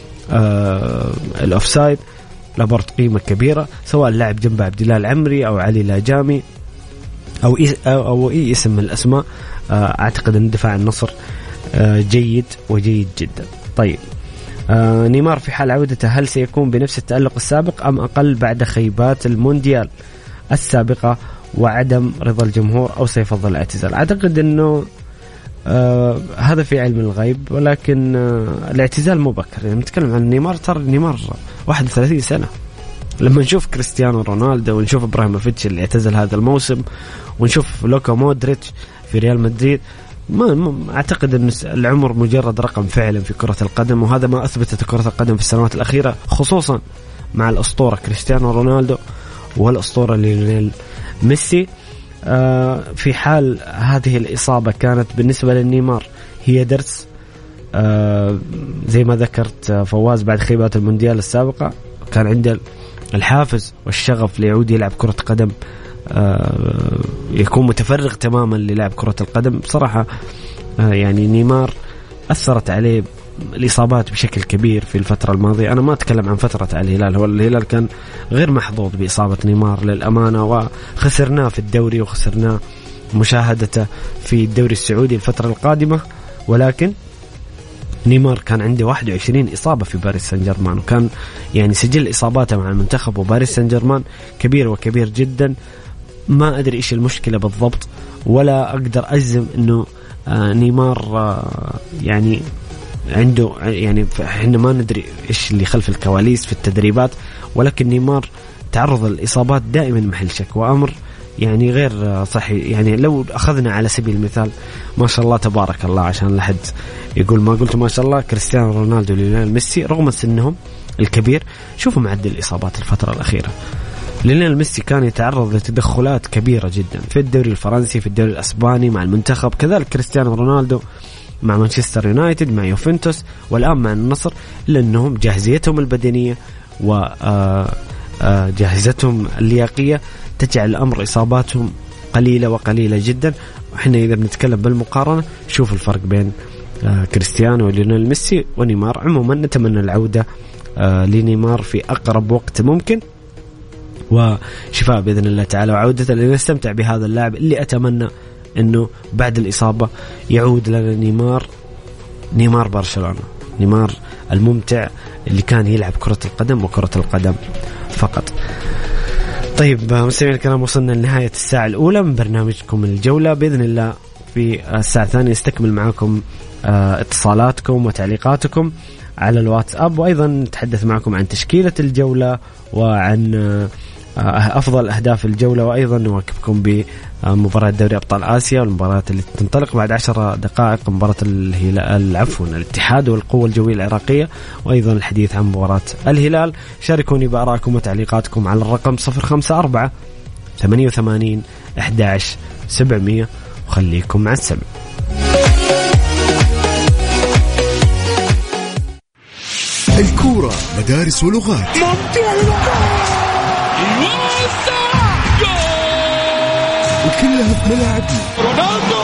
الأوفسايد، لابورت قيمة كبيرة، سواء اللاعب جنب عبد الله العمري أو علي لاجامي أو أي اسم من الأسماء. أعتقد أن دفاع النصر جيد وجيد جدا. طيب، نيمار في حال عودته هل سيكون بنفس التألق السابق أم أقل بعد خيبات المونديال السابقة وعدم رضا الجمهور، أو سيفضل الاعتزال؟ أعتقد أنه هذا في علم الغيب، ولكن الاعتزال مبكر. يعني نتكلم عن نيمار، ترى نيمار 31 سنة. لما نشوف كريستيانو رونالدو ونشوف إبراهيموفيتش اللي اعتزل هذا الموسم ونشوف لوكا مودريتش في ريال مدريد، ما أعتقد أن العمر مجرد رقم فعلا في كرة القدم، وهذا ما أثبتت كرة القدم في السنوات الأخيرة، خصوصا مع الأسطورة كريستيانو رونالدو والأسطورة ليونيل ميسي. في حال هذه الإصابة كانت بالنسبة للنيمار هي درس، زي ما ذكرت فواز بعد خيبات المونديال السابقة كان عنده الحافز والشغف ليعود يلعب كرة قدم، يكون متفرغ تماما للعب كرة القدم. بصراحة يعني نيمار أثرت عليه الإصابات بشكل كبير في الفترة الماضية. أنا ما أتكلم عن فترة على الهلال، هو الهلال كان غير محظوظ بإصابة نيمار للأمانة، وخسرناه في الدوري وخسرناه مشاهدته في الدوري السعودي الفترة القادمة. ولكن نيمار كان عنده 21 إصابة في باريس سان جيرمان، وكان يعني سجل إصاباته مع المنتخب وباريس سان جيرمان كبير وكبير جدا. ما أدري إيش المشكلة بالضبط، ولا أقدر أجزم إنه نيمار يعني عنده، يعني إحنا ما ندري إيش اللي خلف الكواليس في التدريبات، ولكن نيمار تعرض للإصابات دائما محل شك، وأمر يعني غير صحي. يعني لو أخذنا على سبيل المثال ما شاء الله تبارك الله، عشان لحد يقول ما قلت ما شاء الله، كريستيانو رونالدو وليونيل ميسي رغم سنهم الكبير شوفوا معدل الإصابات الفترة الأخيرة. ليونيل ميسي كان يتعرض لتدخلات كبيرة جدا في الدوري الفرنسي، في الدوري الأسباني مع المنتخب، كذلك كريستيانو رونالدو مع مانشستر يونايتد، مع يوفنتوس، والآن مع النصر، لأنهم جاهزيتهم البدنية وجاهزتهم اللياقية تجعل الأمر إصاباتهم قليلة وقليلة جدا. وإحنا إذا بنتكلم بالمقارنة شوف الفرق بين كريستيانو وليونيل ميسي ونيمار. عموما نتمنى العودة لنيمار في أقرب وقت ممكن وشفاء بإذن الله تعالى وعودة لنستمتع بهذا اللاعب اللي أتمنى أنه بعد الإصابة يعود لنا نيمار برشلونة، نيمار الممتع اللي كان يلعب كرة القدم وكرة القدم فقط. طيب مستمعين الكرام، وصلنا لنهاية الساعة الأولى من برنامجكم الجولة. بإذن الله في الساعة الثانية نستكمل معكم اتصالاتكم وتعليقاتكم على الواتساب، وأيضا نتحدث معكم عن تشكيلة الجولة وعن أفضل أهداف الجولة، وأيضا نواكبكم بمباراة دوري أبطال آسيا والمباريات اللي تنطلق بعد 10 دقائق، مباراة الاتحاد والقوة الجوية العراقية، وأيضا الحديث عن مباراة الهلال. شاركوني بآرائكم وتعليقاتكم على الرقم 054 88 11 700 وخليكم مع السمع. الكورة مدارس ولغات، وكلها في ملاعبنا. رونالدو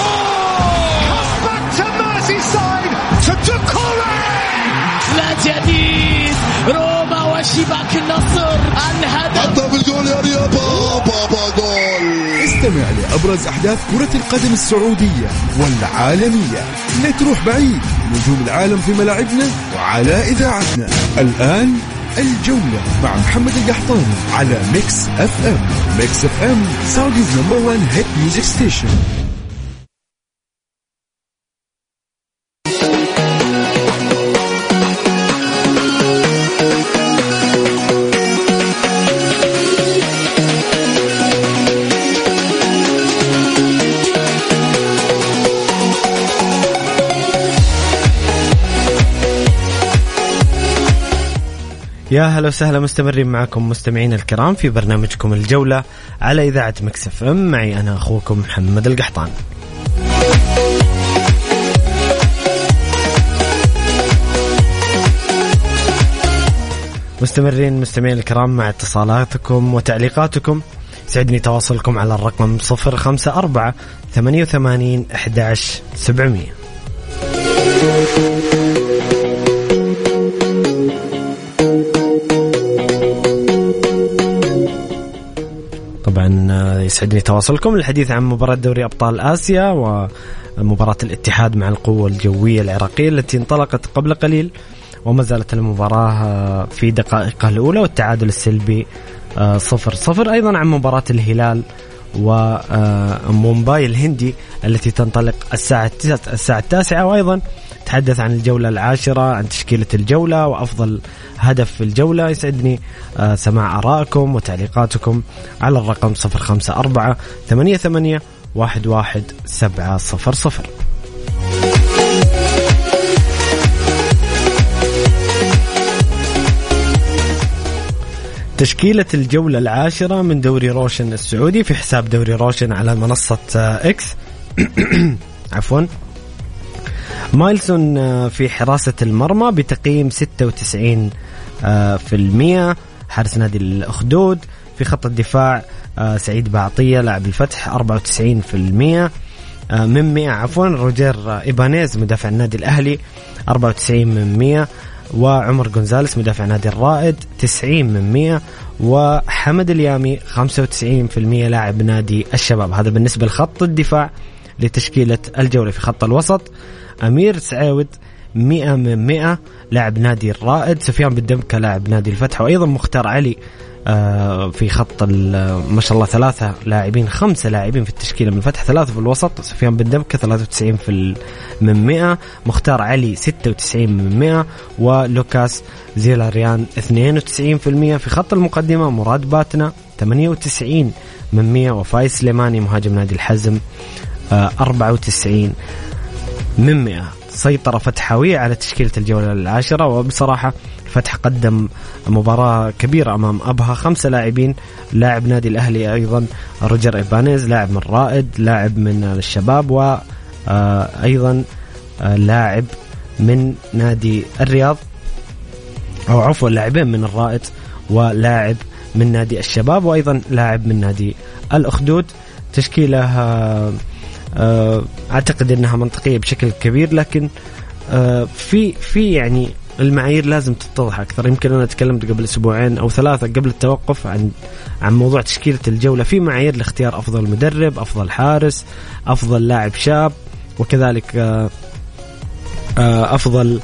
لا جديد، روما وشباك النصر، الهدف الجول يا رياض، بابا جول. استمع لأبرز أحداث كرة القدم السعودية والعالمية، لا تروح بعيد، نجوم العالم في ملاعبنا وعلى إذاعتنا. الآن الجولة مع محمد القحطاني على ميكس اف ام. ميكس اف ام سعوديز نمبر 1 هيت ميوزك ستيشن. يا هلا وسهلا، مستمرين معكم مستمعين الكرام في برنامجكم الجولة على إذاعة ميكس اف ام. معي أنا أخوكم محمد القحطان. مستمرين مستمعين الكرام مع اتصالاتكم وتعليقاتكم. سعدني تواصلكم على الرقم 054 88 11 700. طبعا يسعدني تواصلكم للحديث عن مباراة دوري أبطال آسيا ومباراة الاتحاد مع القوة الجوية العراقية التي انطلقت قبل قليل، وما زالت المباراة في دقائقها الأولى والتعادل السلبي 0-0. أيضا عن مباراة الهلال ومومباي الهندي التي تنطلق الساعة 9، وأيضا تحدث عن الجولة العاشرة، عن تشكيلة الجولة وأفضل هدف في الجولة. يسعدني سماع آرائكم وتعليقاتكم على الرقم 054 88 11 700. تشكيلة الجولة العاشرة من دوري روشن السعودي في حساب دوري روشن على منصة اكس. عفوا. مايلسون في حراسة المرمى بتقييم 96%. حارس نادي الأخدود. في خط الدفاع سعيد بعطية لاعب الفتح 94% من 100. عفوا. روجير إيبانيز مدافع النادي الأهلي 94%. وعمر جونزاليس مدافع نادي الرائد 90%. وحمد اليامي 95% لاعب نادي الشباب. هذا بالنسبة لخط الدفاع لتشكيلة الجولة. في خط الوسط أمير سعود 100% لاعب نادي الرائد. سفيان بالدمكة لاعب نادي الفتح. وأيضا مختار علي في خط ما شاء الله 3 لاعبين 5 لاعبين في التشكيلة من الفتح 3 في الوسط. سفيان بالدمكة 93%. مختار علي 96%. ولوكاس زيلاريان 92%. في خط المقدمة مراد باتنا 98%. وفايز سليماني مهاجم نادي الحزم 94%. سيطرة فتحوية على تشكيلة الجولة العاشرة. وبصراحة فتح قدم مباراة كبيرة أمام أبها 5 لاعبين، لاعب نادي الأهلي أيضا روجر إيبانيز، لاعب من رائد، لاعب من الشباب، وأيضا لاعب من نادي الرياض، أو عفوا لاعبين من الرائد ولاعب من نادي الشباب، وأيضا لاعب من نادي الأخدود. تشكيلة أعتقد أنها منطقية بشكل كبير، لكن في يعني المعايير لازم تتضح أكثر. يمكن أنا تكلمت قبل 2 أو 3 قبل التوقف عن موضوع تشكيلة الجولة. في معايير لاختيار أفضل مدرب، أفضل حارس، أفضل لاعب شاب، وكذلك أفضل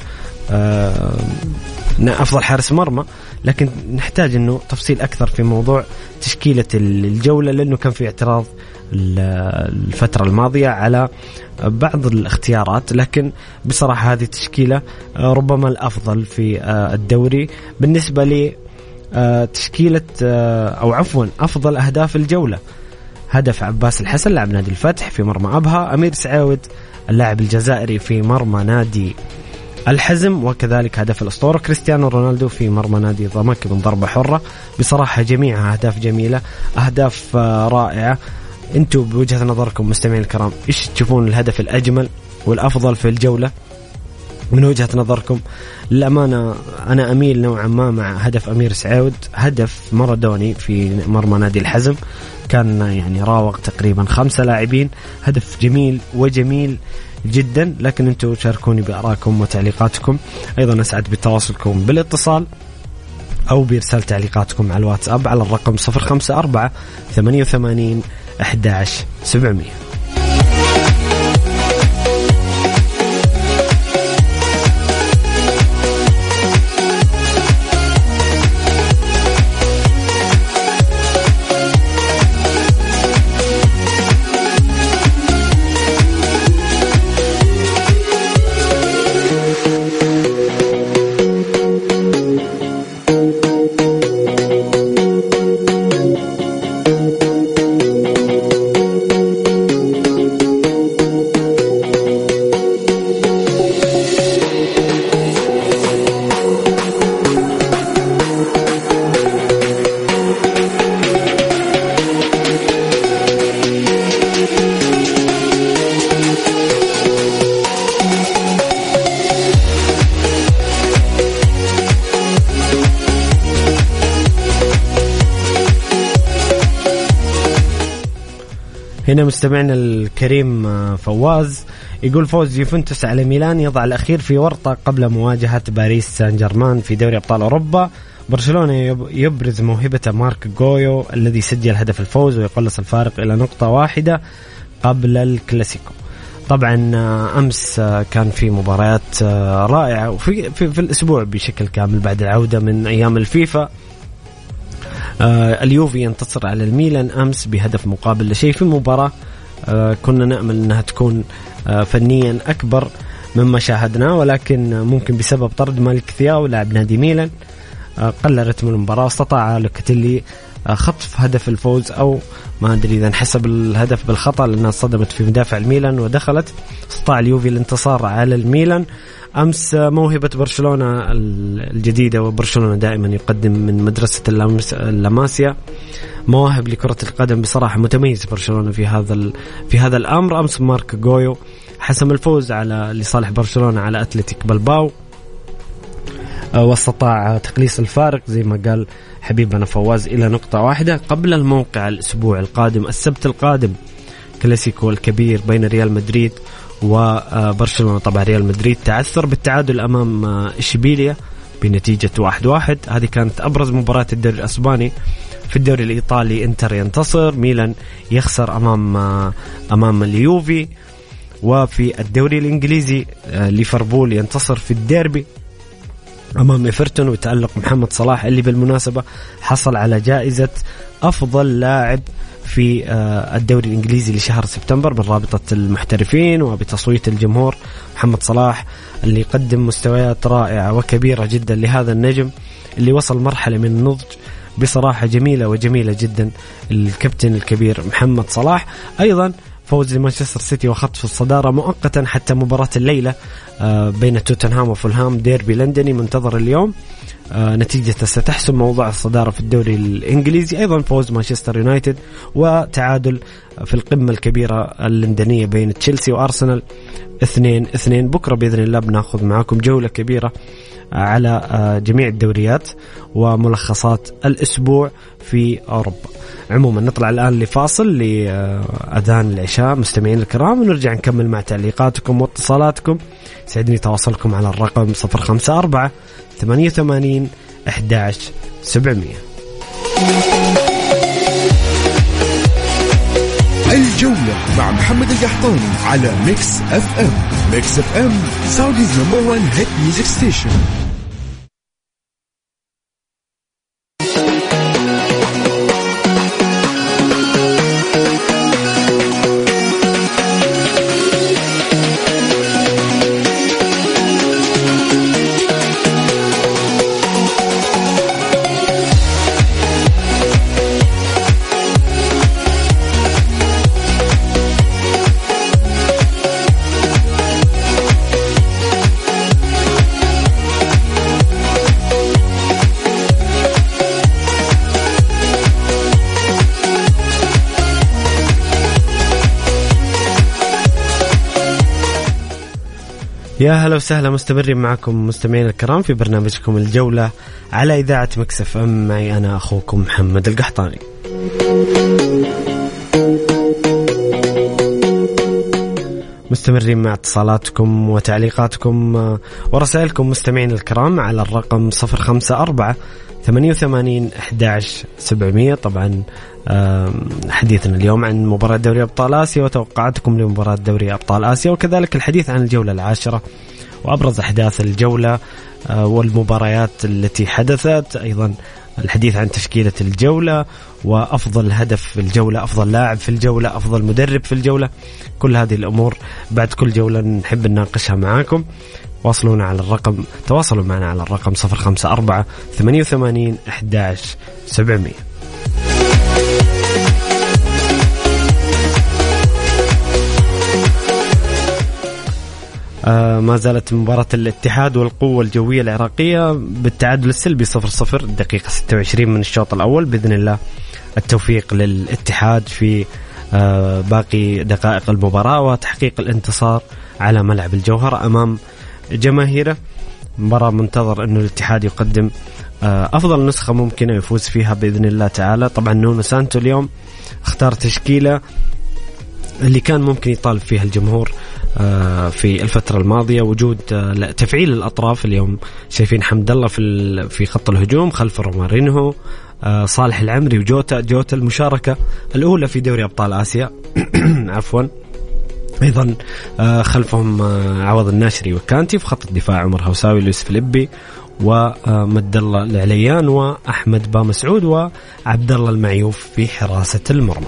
حارس مرمى. لكن نحتاج أنه تفصيل أكثر في موضوع تشكيلة الجولة، لأنه كان في اعتراض الفترة الماضية على بعض الاختيارات. لكن بصراحة هذه التشكيلة ربما الأفضل في الدوري بالنسبة لي. تشكيلة أو عفوا أفضل أهداف الجولة: هدف عباس الحسن لاعب نادي الفتح في مرمى أبها، أمير سعاود اللاعب الجزائري في مرمى نادي الحزم، وكذلك هدف الأسطورة كريستيانو رونالدو في مرمى نادي ضمك من ضربة حرة. بصراحة جميعها أهداف جميلة، أهداف رائعة. أنتوا بوجهة نظركم مستمعين الكرام إيش تشوفون الهدف الأجمل والأفضل في الجولة من وجهة نظركم؟ للأمانة أنا أميل نوعا ما مع هدف أمير سعاود، هدف مارادوني في مرمى نادي الحزم، كان يعني راوغ تقريبا 5 لاعبين. هدف جميل وجميل جدا. لكن أنتوا شاركوني بآرائكم وتعليقاتكم. أيضا أسعد بتواصلكم بالاتصال أو بإرسال تعليقاتكم على الواتساب على الرقم 054 88 11 700. هنا مستمعنا الكريم فواز يقول: فوز يوفنتوس على ميلان يضع الأخير في ورطة قبل مواجهة باريس سان جيرمان في دوري أبطال أوروبا. برشلونة يبرز موهبة مارك جويو الذي سجل هدف الفوز ويقلص الفارق إلى 1 قبل الكلاسيكو. طبعا أمس كان في مباريات رائعة وفي الأسبوع بشكل كامل بعد العودة من أيام الفيفا. اليوفي ينتصر على الميلان أمس بهدف مقابل لشيء في مباراة كنا نأمل أنها تكون فنيا أكبر مما شاهدناه، ولكن ممكن بسبب طرد مالك ثياو لاعب نادي ميلان قل رتم المباراة. استطاع لوكاتيلي خطف هدف الفوز، أو ما أدري إذا انحسب الهدف بالخطأ لأنها صدمت في مدافع الميلان ودخلت. استطاع اليوفي الانتصار على الميلان أمس. موهبة برشلونة الجديدة، وبرشلونة دائما يقدم من مدرسة اللاماسيا مواهب لكرة القدم، بصراحة متميز برشلونة في هذا الأمر. أمس مارك جويو حسم الفوز لصالح برشلونة على أتلتيك بلباو، واستطاع تقليص الفارق زي ما قال حبيبنا فواز إلى 1 قبل الموقع الأسبوع القادم السبت القادم كلاسيكو الكبير بين ريال مدريد وبرشلونة. طبعا ريال مدريد تعثر بالتعادل أمام إشبيليا بنتيجة 1-1. هذه كانت أبرز مباراة الدوري الأسباني. في الدوري الإيطالي إنتر ينتصر، ميلان يخسر أمام اليوفي. وفي الدوري الإنجليزي ليفربول ينتصر في الديربي أمام إيفرتون، وتألق محمد صلاح اللي بالمناسبة حصل على جائزة أفضل لاعب في الدوري الإنجليزي لشهر سبتمبر من رابطة المحترفين وبتصويت الجمهور. محمد صلاح اللي يقدم مستويات رائعة وكبيرة جدا لهذا النجم اللي وصل مرحلة من النضج بصراحة جميلة وجميلة جدا، الكابتن الكبير محمد صلاح. أيضا فوز لمانشستر سيتي وخطف الصدارة مؤقتا حتى مباراة الليلة بين توتنهام وفولهام، ديربي لندني منتظر اليوم. نتيجة ستحسم موضوع الصدارة في الدوري الإنجليزي. أيضا فوز مانشستر يونايتد وتعادل في القمة الكبيرة اللندنية بين تشيلسي وأرسنال 2-2. بكرة بإذن الله بناخذ معاكم جولة كبيرة على جميع الدوريات وملخصات الأسبوع في أوروبا. عموما نطلع الآن لفاصل لأذان العشاء مستمعين الكرام، ونرجع نكمل مع تعليقاتكم واتصالاتكم. سعدني تواصلكم على الرقم 054-88-11-700. الجولة مع محمد القحطاني على ميكس اف ام. ميكس اف ام سعوديز نمبر 1 هيت ميوزك ستيشن. يا هلا وسهلا، مستمرين معكم مستمعين الكرام في برنامجكم الجولة على إذاعة ميكس اف ام. معي أنا أخوكم محمد القحطاني. مستمرين مع اتصالاتكم وتعليقاتكم ورسائلكم مستمعين الكرام على الرقم 054-88-11-700. طبعا حديثنا اليوم عن مباراة دوري أبطال آسيا وتوقعاتكم لمباراة دوري أبطال آسيا، وكذلك الحديث عن الجولة العاشرة وأبرز أحداث الجولة والمباريات التي حدثت. أيضا الحديث عن تشكيلة الجولة وأفضل هدف في الجولة، أفضل لاعب في الجولة، أفضل مدرب في الجولة. كل هذه الأمور بعد كل جولة نحب نناقشها معاكم. تواصلوا معنا على الرقم 054-88-11-700. ما زالت مباراة الاتحاد والقوة الجوية العراقية بالتعادل السلبي 0-0 الدقيقة 26 من الشوط الأول. بإذن الله التوفيق للاتحاد في باقي دقائق المباراة وتحقيق الانتصار على ملعب الجوهرة أمام جماهيره. مباراة منتظر أنه الاتحاد يقدم أفضل نسخة ممكنة يفوز فيها بإذن الله تعالى. طبعا نونو سانتو اليوم اختار تشكيلة اللي كان ممكن يطالب فيها الجمهور في الفترة الماضية، وجود تفعيل الأطراف. اليوم شايفين حمد الله في خط الهجوم خلف رومارينهو، صالح العمري وجوتا المشاركة الأولى في دوري أبطال آسيا عفوا. أيضا خلفهم عوض الناشري وكانتي. في خط الدفاع عمر هوساوي، لويس فيليبي، ومد الله العليان، وأحمد بامسعود، وعبد الله المعيوف في حراسة المرمى.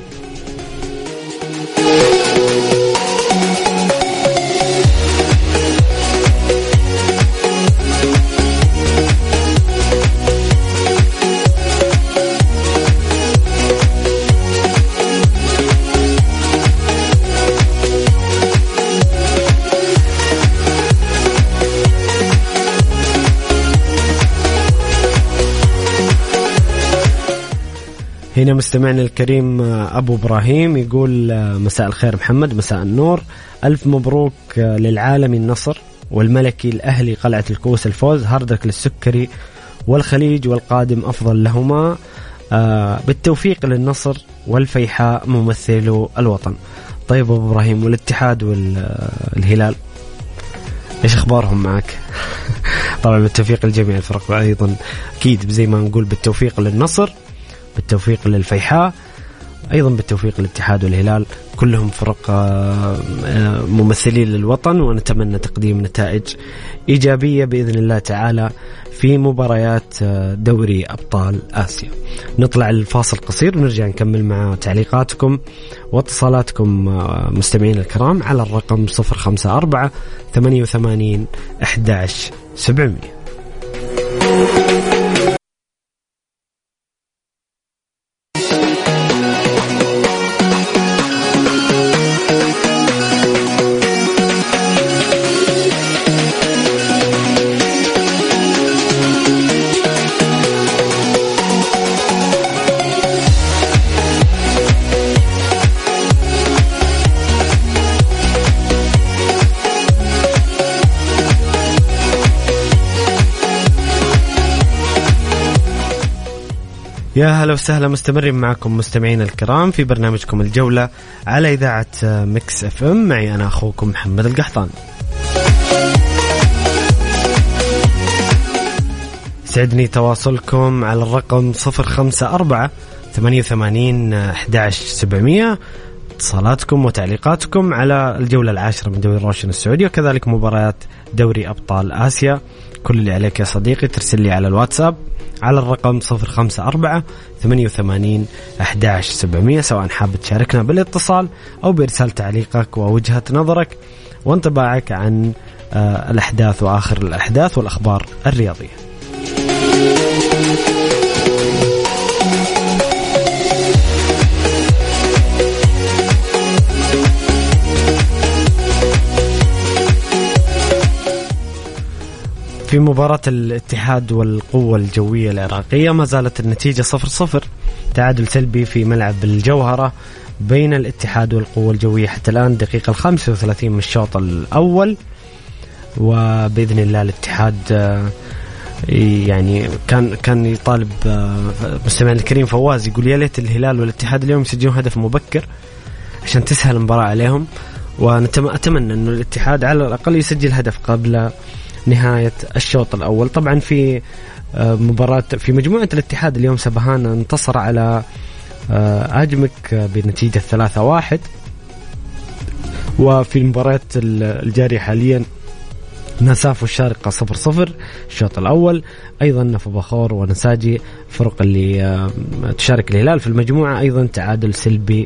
هنا مستمعنا الكريم أبو إبراهيم يقول مساء الخير محمد، مساء النور، ألف مبروك للعالمي النصر والملكي الأهلي قلعة الكوس الفوز، هاردك للسكري والخليج والقادم أفضل لهما، بالتوفيق للنصر والفيحاء ممثلو الوطن. طيب أبو إبراهيم، والاتحاد والهلال إيش أخبارهم معك؟ طبعا بالتوفيق لجميع الفرق، وأيضا أكيد زي ما نقول بالتوفيق للنصر، بالتوفيق للفيحاء، أيضا بالتوفيق للاتحاد والهلال، كلهم فرق ممثلين للوطن، ونتمنى تقديم نتائج إيجابية بإذن الله تعالى في مباريات دوري أبطال آسيا. نطلع الفاصل قصير ونرجع نكمل مع تعليقاتكم واتصالاتكم مستمعين الكرام على الرقم 054-88-11-700. يا هلا وسهلا، مستمرين معكم مستمعين الكرام في برنامجكم الجولة على إذاعة ميكس اف ام. معي أنا أخوكم محمد القحطان. سعدني تواصلكم على الرقم 054-88-11-700. اتصالاتكم وتعليقاتكم على الجولة العاشرة من دوري روشن السعودي وكذلك مباريات دوري أبطال آسيا. كل اللي عليك يا صديقي ترسل لي على الواتساب على الرقم 054-88-11-700 سواء حاب تشاركنا بالاتصال أو بإرسال تعليقك ووجهة نظرك وانطباعك عن الأحداث وآخر الأحداث والأخبار الرياضية. في مباراة الاتحاد والقوة الجوية العراقية ما زالت النتيجة 0-0، تعادل سلبي في ملعب الجوهرة بين الاتحاد والقوة الجوية حتى الآن دقيقة 35 من الشوط الأول. وبإذن الله الاتحاد يعني كان يطالب مستمعنا الكريم فواز، يقول يا ليت الهلال والاتحاد اليوم يسجلون هدف مبكر عشان تسهل المباراة عليهم، وأتمنى أنه الاتحاد على الأقل يسجل هدف قبل نهاية الشوط الأول. طبعا في مباراة في مجموعة الاتحاد اليوم سبهان انتصر على أجمك بنتيجة 3-1. وفي المباراة الجارية حاليا نساف والشارقة 0-0 الشوط الأول. أيضا نفبخور ونساجي فرق اللي تشارك الهلال في المجموعة أيضا تعادل سلبي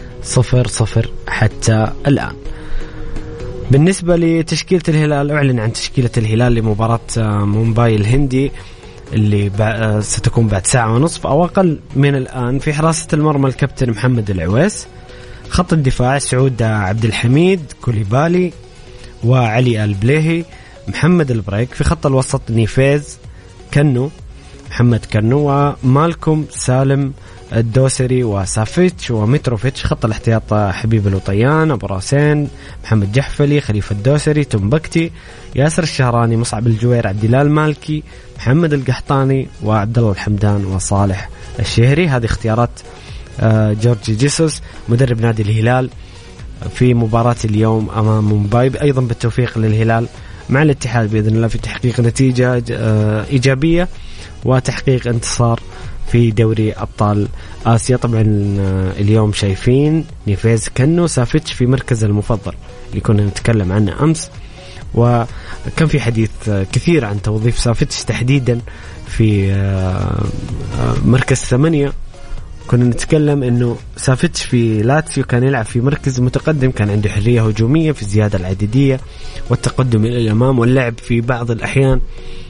0-0 حتى الآن. بالنسبة لتشكيلة الهلال، أعلن عن تشكيلة الهلال لمباراة مومباي الهندي اللي ستكون بعد ساعة ونصف أو أقل من الآن. في حراسة المرمى الكابتن محمد العويس، خط الدفاع سعود عبد الحميد، كوليبالي وعلي البليهي، محمد البريك. في خط الوسط نيفيز، كنو، محمد كنو ومالكم سالم الدوسري وسافيتش ومتروفيتش. خط الاحتياط حبيب الوطيان، أبو راسين، محمد جحفلي، خليفة الدوسري، تنبكتي، ياسر الشهراني، مصعب الجوير، عبد الله المالكي، محمد القحطاني وعبد الله الحمدان وصالح الشهري. هذه اختيارات جورجي جيسوس مدرب نادي الهلال في مباراة اليوم أمام مومباي. أيضا بالتوفيق للهلال مع الاتحاد بإذن الله في تحقيق نتيجة إيجابية وتحقيق انتصار في دوري أبطال آسيا. طبعا اليوم شايفين نيفيز، كنو، سافيتش في مركز المفضل اللي كنا نتكلم عنه أمس، وكان في حديث كثير عن توظيف سافيتش تحديدا في مركز 8. كنا نتكلم أنه سافيتش في لاتسيو كان يلعب في مركز متقدم، كان عنده حرية هجومية في الزيادة العددية والتقدم إلى الأمام واللعب في بعض الأحيان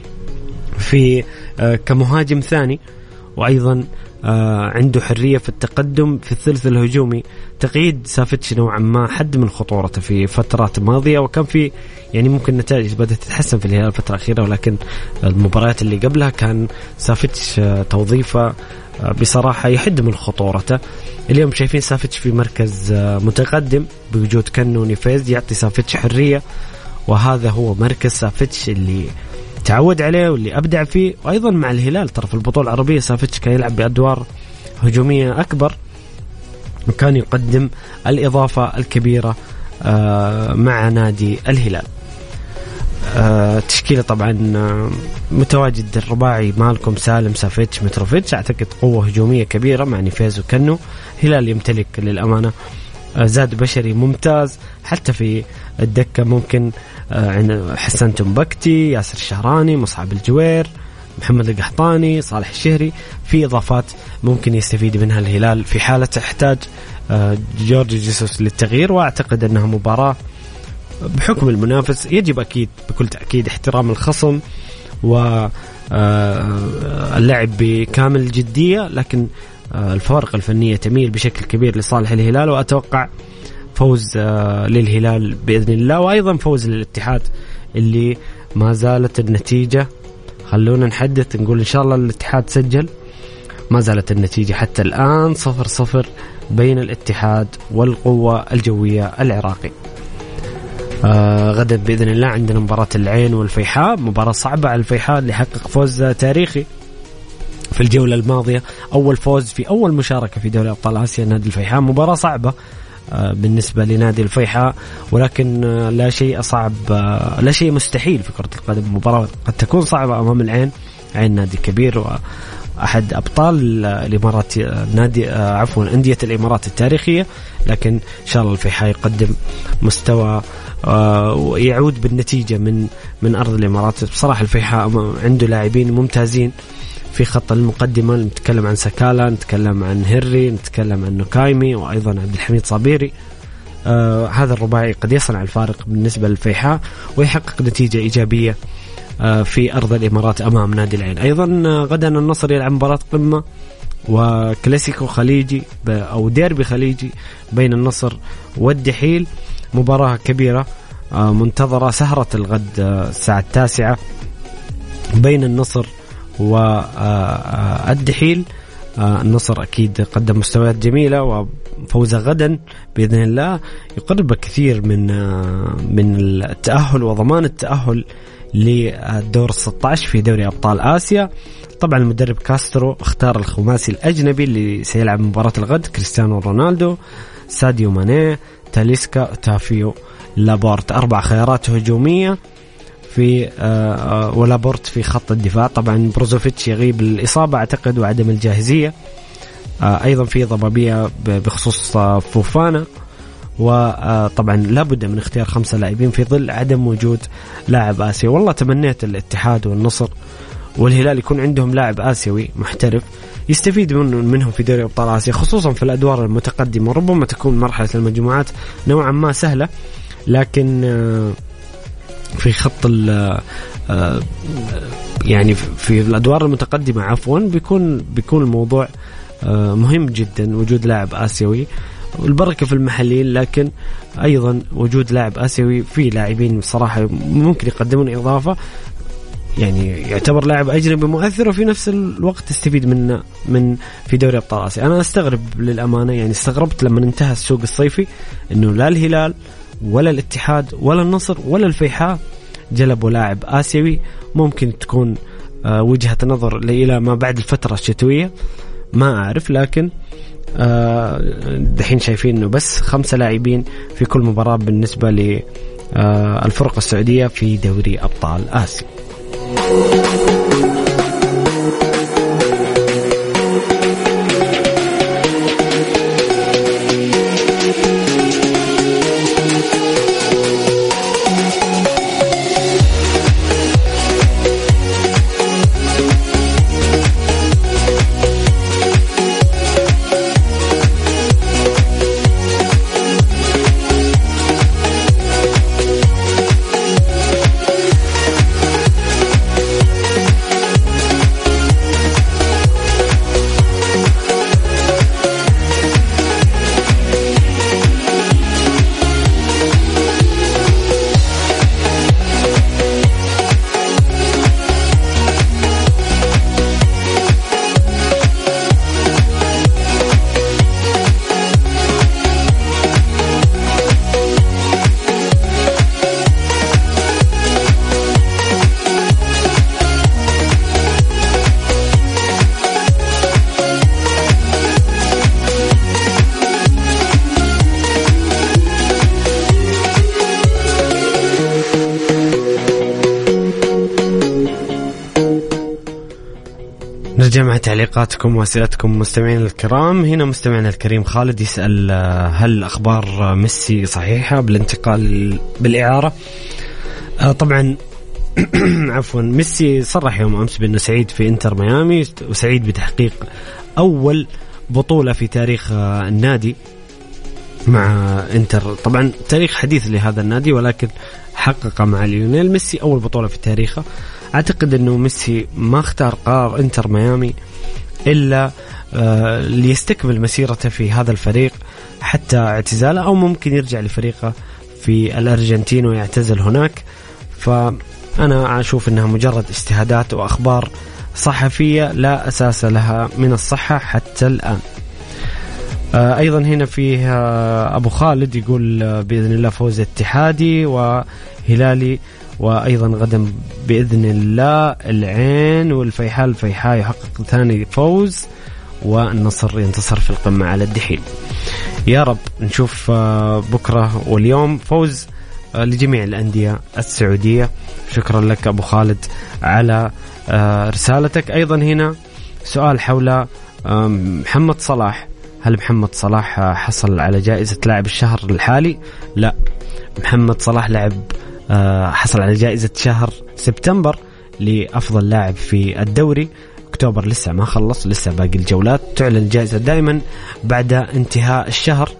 في كمهاجم ثاني، وأيضا عنده حرية في التقدم في الثلث الهجومي. تقييد سافيتش نوعا ما حد من خطورته في فترات ماضية، وكان في يعني ممكن نتائج بدأت تتحسن في الهلال الفترة الأخيرة، ولكن المباريات اللي قبلها كان سافيتش توظيفه بصراحة يحد من خطورته. اليوم شايفين سافيتش في مركز متقدم بوجود كنو ونيفيز، يعطي سافيتش حرية، وهذا هو مركز سافيتش اللي تعود عليه واللي أبدع فيه. وأيضا مع الهلال ترى في البطولة العربية سافيتش كان يلعب بأدوار هجومية أكبر وكان يقدم الإضافة الكبيرة مع نادي الهلال. تشكيلة طبعا متواجد الرباعي مالكم سالم سافيتش متروفيتش، أعتقد قوة هجومية كبيرة مع نيفيز وكنو. هلال يمتلك للأمانة زاد بشري ممتاز، حتى في الدكة ممكن حسن تنبكتي، ياسر الشهراني، مصعب الجوير، محمد القحطاني، صالح الشهري. في إضافات ممكن يستفيد منها الهلال في حالة احتاج جورجي جيسوس للتغيير. وأعتقد أنها مباراة بحكم المنافس يجب أكيد بكل تأكيد احترام الخصم واللعب بكامل جدية، لكن الفوارق الفنية تميل بشكل كبير لصالح الهلال، وأتوقع فوز للهلال بإذن الله، وأيضا فوز للاتحاد اللي ما زالت النتيجة، خلونا نحدث نقول إن شاء الله الاتحاد سجل، ما زالت النتيجة حتى الآن 0-0 بين الاتحاد والقوة الجوية العراقي. غدا بإذن الله عندنا مباراة العين والفيحاء، مباراة صعبة على الفيحاء اللي حقق فوز تاريخي في الجولة الماضية، أول فوز في أول مشاركة في دوري أبطال آسيا نادي الفيحاء. مباراة صعبة بالنسبة لنادي الفيحاء، ولكن لا شيء صعب لا شيء مستحيل في كرة القدم. مباراة قد تكون صعبة أمام العين، عين نادي كبير وأحد أبطال الإمارات، نادي أندية الإمارات التاريخية، لكن إن شاء الله الفيحاء يقدم مستوى ويعود بالنتيجة من أرض الإمارات. بصراحة الفيحاء عنده لاعبين ممتازين في خط المقدمة، نتكلم عن سكالا، نتكلم عن هيري، نتكلم عن نوكايمي، وأيضا عبد الحميد صابيري. هذا الرباعي قد يصنع الفارق بالنسبة للفيحاء ويحقق نتيجة إيجابية في أرض الإمارات أمام نادي العين. أيضا غدا النصر يلعب مباراة قمة وكلاسيكو خليجي أو ديربي خليجي بين النصر والدحيل، مباراة كبيرة منتظرة، سهرة الغد الساعة 9 بين النصر والدحيل. النصر أكيد قدم مستويات جميلة، وفوزه غدا بإذن الله يقرب كثير من التأهل وضمان التأهل للدور 16 في دوري أبطال آسيا. طبعا المدرب كاسترو اختار الخماسي الأجنبي اللي سيلعب مباراة الغد: كريستيانو رونالدو، ساديو ماني، تاليسكا، تافيو، لابورت. 4 خيارات هجومية في ولابورت في خط الدفاع. طبعا بروزوفيتش يغيب الإصابة أعتقد وعدم الجاهزية. أيضا في ضبابية بخصوص فوفانا، وطبعا لابد من اختيار 5 لاعبين في ظل عدم وجود لاعب آسيوي. والله تمنيت الاتحاد والنصر والهلال يكون عندهم لاعب آسيوي محترف يستفيد منهم في دوري أبطال آسيا، خصوصا في الأدوار المتقدمة. ربما تكون مرحلة المجموعات نوعا ما سهلة، لكن في خط يعني في الأدوار المتقدمة عفوا بيكون الموضوع مهم جدا وجود لاعب آسيوي، والبركة في المحليين، لكن أيضا وجود لاعب آسيوي في لاعبين صراحة ممكن يقدمون إضافة، يعني يعتبر لاعب أجنبي مؤثر وفي نفس الوقت تستفيد من في دوري أبطال آسيا. أنا أستغرب للأمانة، يعني استغربت لما انتهى السوق الصيفي إنه لا الهلال ولا الاتحاد ولا النصر ولا الفيحاء جلبوا لاعب آسيوي. ممكن تكون وجهة نظر إلى ما بعد الفترة الشتوية، ما أعرف، لكن دحين شايفين إنه بس 5 لاعبين في كل مباراة بالنسبة للفرق السعودية في دوري أبطال آسيا. نرجع مع تعليقاتكم وأسئلتكم مستمعين الكرام. هنا مستمعنا الكريم خالد يسأل: هل أخبار ميسي صحيحة بالانتقال بالإعارة؟ طبعا عفوا، ميسي صرح يوم أمس بأنه سعيد في إنتر ميامي وسعيد بتحقيق أول بطولة في تاريخ النادي مع إنتر. طبعا تاريخ حديث لهذا النادي، ولكن حقق مع ليونيل ميسي أول بطولة في تاريخه. أعتقد أنه ميسي ما اختار قرار إنتر ميامي إلا ليستكمل مسيرته في هذا الفريق حتى اعتزاله، أو ممكن يرجع لفريقه في الأرجنتين ويعتزل هناك. فأنا أشوف أنها مجرد اجتهادات وأخبار صحفية لا أساس لها من الصحة حتى الآن. أيضا هنا فيه أبو خالد يقول: بإذن الله فوز اتحادي وهلالي وأيضا غدا بإذن الله العين والفيحاء يحقق ثاني فوز، والنصر ينتصر في القمة على الدحيل. يا رب نشوف بكرة واليوم فوز لجميع الأندية السعودية. شكرا لك أبو خالد على رسالتك. أيضا هنا سؤال حول محمد صلاح، هل محمد صلاح حصل على جائزة لاعب الشهر الحالي؟ لا، محمد صلاح حصل على جائزة شهر سبتمبر لأفضل لاعب في الدوري. أكتوبر لسه ما خلص، لسه باقي الجولات. تعلن الجائزة دائما بعد انتهاء الشهر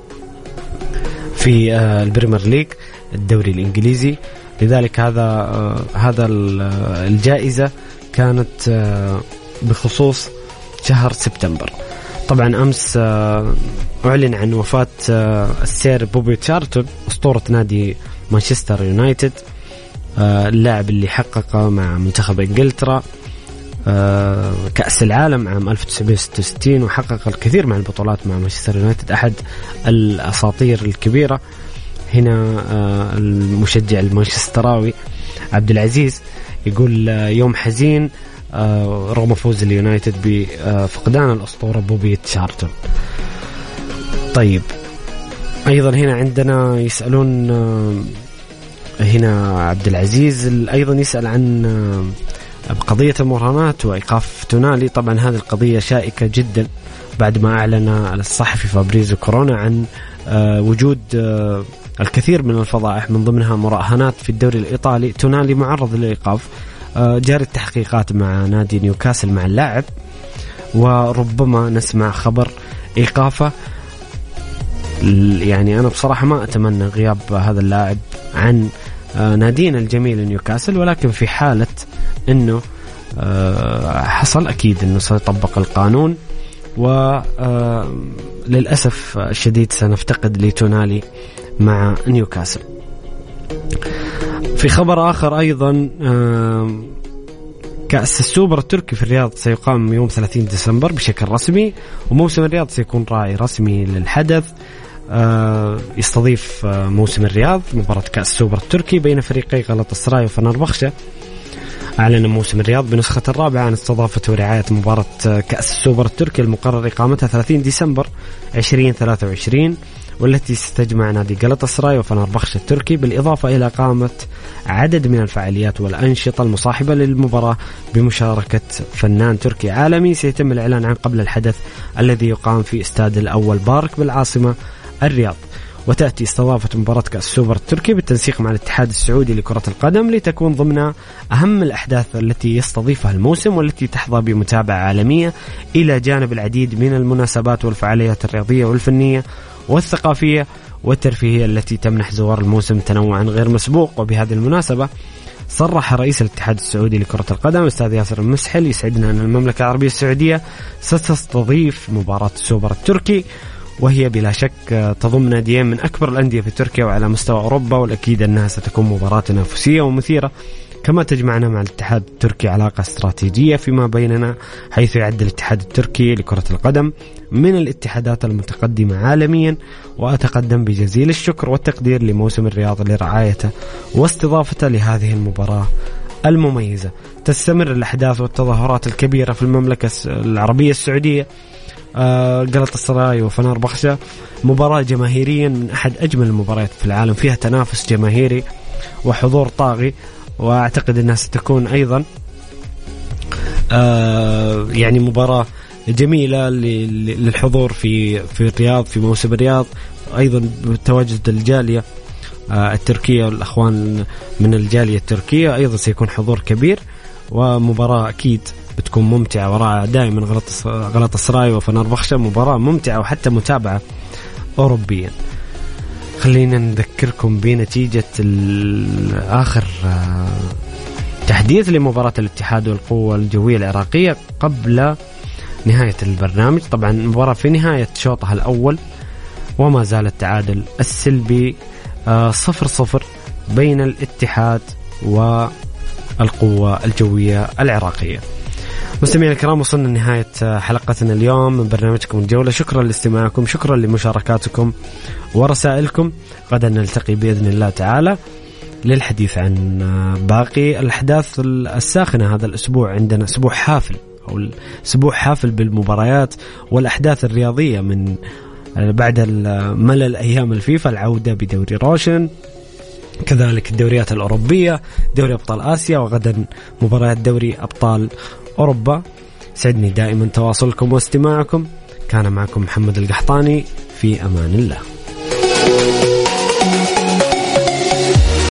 في البريمير ليج الدوري الإنجليزي. لذلك هذا الجائزة كانت بخصوص شهر سبتمبر. طبعا أمس أعلن عن وفاة السير بوبي تشارلتون أسطورة نادي مانشستر يونايتد، اللاعب اللي حقق مع منتخب إنجلترا كأس العالم عام 1966 وحقق الكثير من البطولات مع مانشستر يونايتد، أحد الأساطير الكبيرة. هنا المشجع المانشستراوي عبد العزيز يقول يوم حزين رغم فوز اليونايتد بفقدان الأسطورة بوبي تشارلتون. طيب أيضا هنا عندنا يسألون هنا عبد العزيز أيضا يسأل عن قضية المراهنات وإيقاف تونالي. طبعا هذه القضية شائكة جدا بعد ما أعلن الصحفي فابريزو كورونا عن وجود الكثير من الفضائح من ضمنها مراهنات في الدوري الإيطالي. تونالي معرض للإيقاف، جاري التحقيقات مع نادي نيوكاسل مع اللاعب، وربما نسمع خبر إيقافه. يعني أنا بصراحة ما أتمنى غياب هذا اللاعب عن نادينا الجميل نيوكاسل، ولكن في حالة أنه حصل أكيد أنه سيطبق القانون، وللأسف الشديد سنفتقد لتونالي مع نيوكاسل. في خبر آخر أيضا كأس السوبر التركي في الرياض سيقام يوم 30 ديسمبر بشكل رسمي، وموسم الرياض سيكون راعي رسمي للحدث. يستضيف موسم الرياض مباراة كأس السوبر التركي بين فريقي غلطة سراي وفنربخشة. أعلن موسم الرياض بنسخة الرابعة عن استضافته ورعاية مباراة كأس السوبر التركي المقرر إقامتها 30 ديسمبر 2023، والتي ستجمع نادي غلطة سراي وفنربخشة التركي، بالإضافة إلى إقامة عدد من الفعاليات والأنشطة المصاحبة للمباراة بمشاركة فنان تركي عالمي سيتم الإعلان عن قبل الحدث الذي يقام في استاد الأول بارك بالعاصمة الرياض. وتأتي استضافة مباراة كأس السوبر التركي بالتنسيق مع الاتحاد السعودي لكرة القدم لتكون ضمن أهم الأحداث التي يستضيفها الموسم، والتي تحظى بمتابعة عالمية إلى جانب العديد من المناسبات والفعاليات الرياضية والفنية والثقافية والترفيهية التي تمنح زوار الموسم تنوعا غير مسبوق. وبهذه المناسبة صرح رئيس الاتحاد السعودي لكرة القدم أستاذ ياسر المسحل: يسعدنا أن المملكة العربية السعودية ستستضيف مباراة السوبر التركي، وهي بلا شك تضم ناديين من أكبر الأندية في تركيا وعلى مستوى أوروبا، والأكيد أنها ستكون مباراة تنافسية ومثيرة، كما تجمعنا مع الاتحاد التركي علاقة استراتيجية فيما بيننا، حيث يعد الاتحاد التركي لكرة القدم من الاتحادات المتقدمة عالميا. وأتقدم بجزيل الشكر والتقدير لموسم الرياض لرعايته واستضافته لهذه المباراة المميزة. تستمر الأحداث والتظاهرات الكبيرة في المملكة العربية السعودية. غلطة سراي وفنربخشة مباراة جماهيريا من أحد أجمل المباريات في العالم، فيها تنافس جماهيري وحضور طاغي، وأعتقد أنها ستكون أيضا يعني مباراة جميلة للحضور في الرياض في موسم الرياض. أيضا بتواجد الجالية التركية والأخوان من الجالية التركية أيضا سيكون حضور كبير، ومباراة أكيد بتكون ممتعة ورائعة. دائما غلطة سراي وفنربخشة مباراة ممتعة وحتى متابعة أوروبيا. خلينا نذكركم بنتيجة آخر تحديث لمباراة الاتحاد والقوة الجوية العراقية قبل نهاية البرنامج. طبعا المباراة في نهاية شوطها الأول وما زال التعادل السلبي 0-0 بين الاتحاد والقوة الجوية العراقية. مستمعينا الكرام، وصلنا لنهاية حلقتنا اليوم من برنامجكم الجولة. شكرا لاستماعكم، شكرا لمشاركاتكم ورسائلكم. غدا نلتقي بإذن الله تعالى. للحديث عن باقي الأحداث الساخنة هذا الأسبوع. عندنا أسبوع حافل أو أسبوع حافل بالمباريات والأحداث الرياضية من بعد ملل أيام الفيفا، العودة بدوري روشن، كذلك الدوريات الأوروبية، دوري أبطال آسيا، وغدا مباريات دوري أبطال أوروبا. سعدني دائما تواصلكم واستماعكم. كان معكم محمد القحطاني، في أمان الله.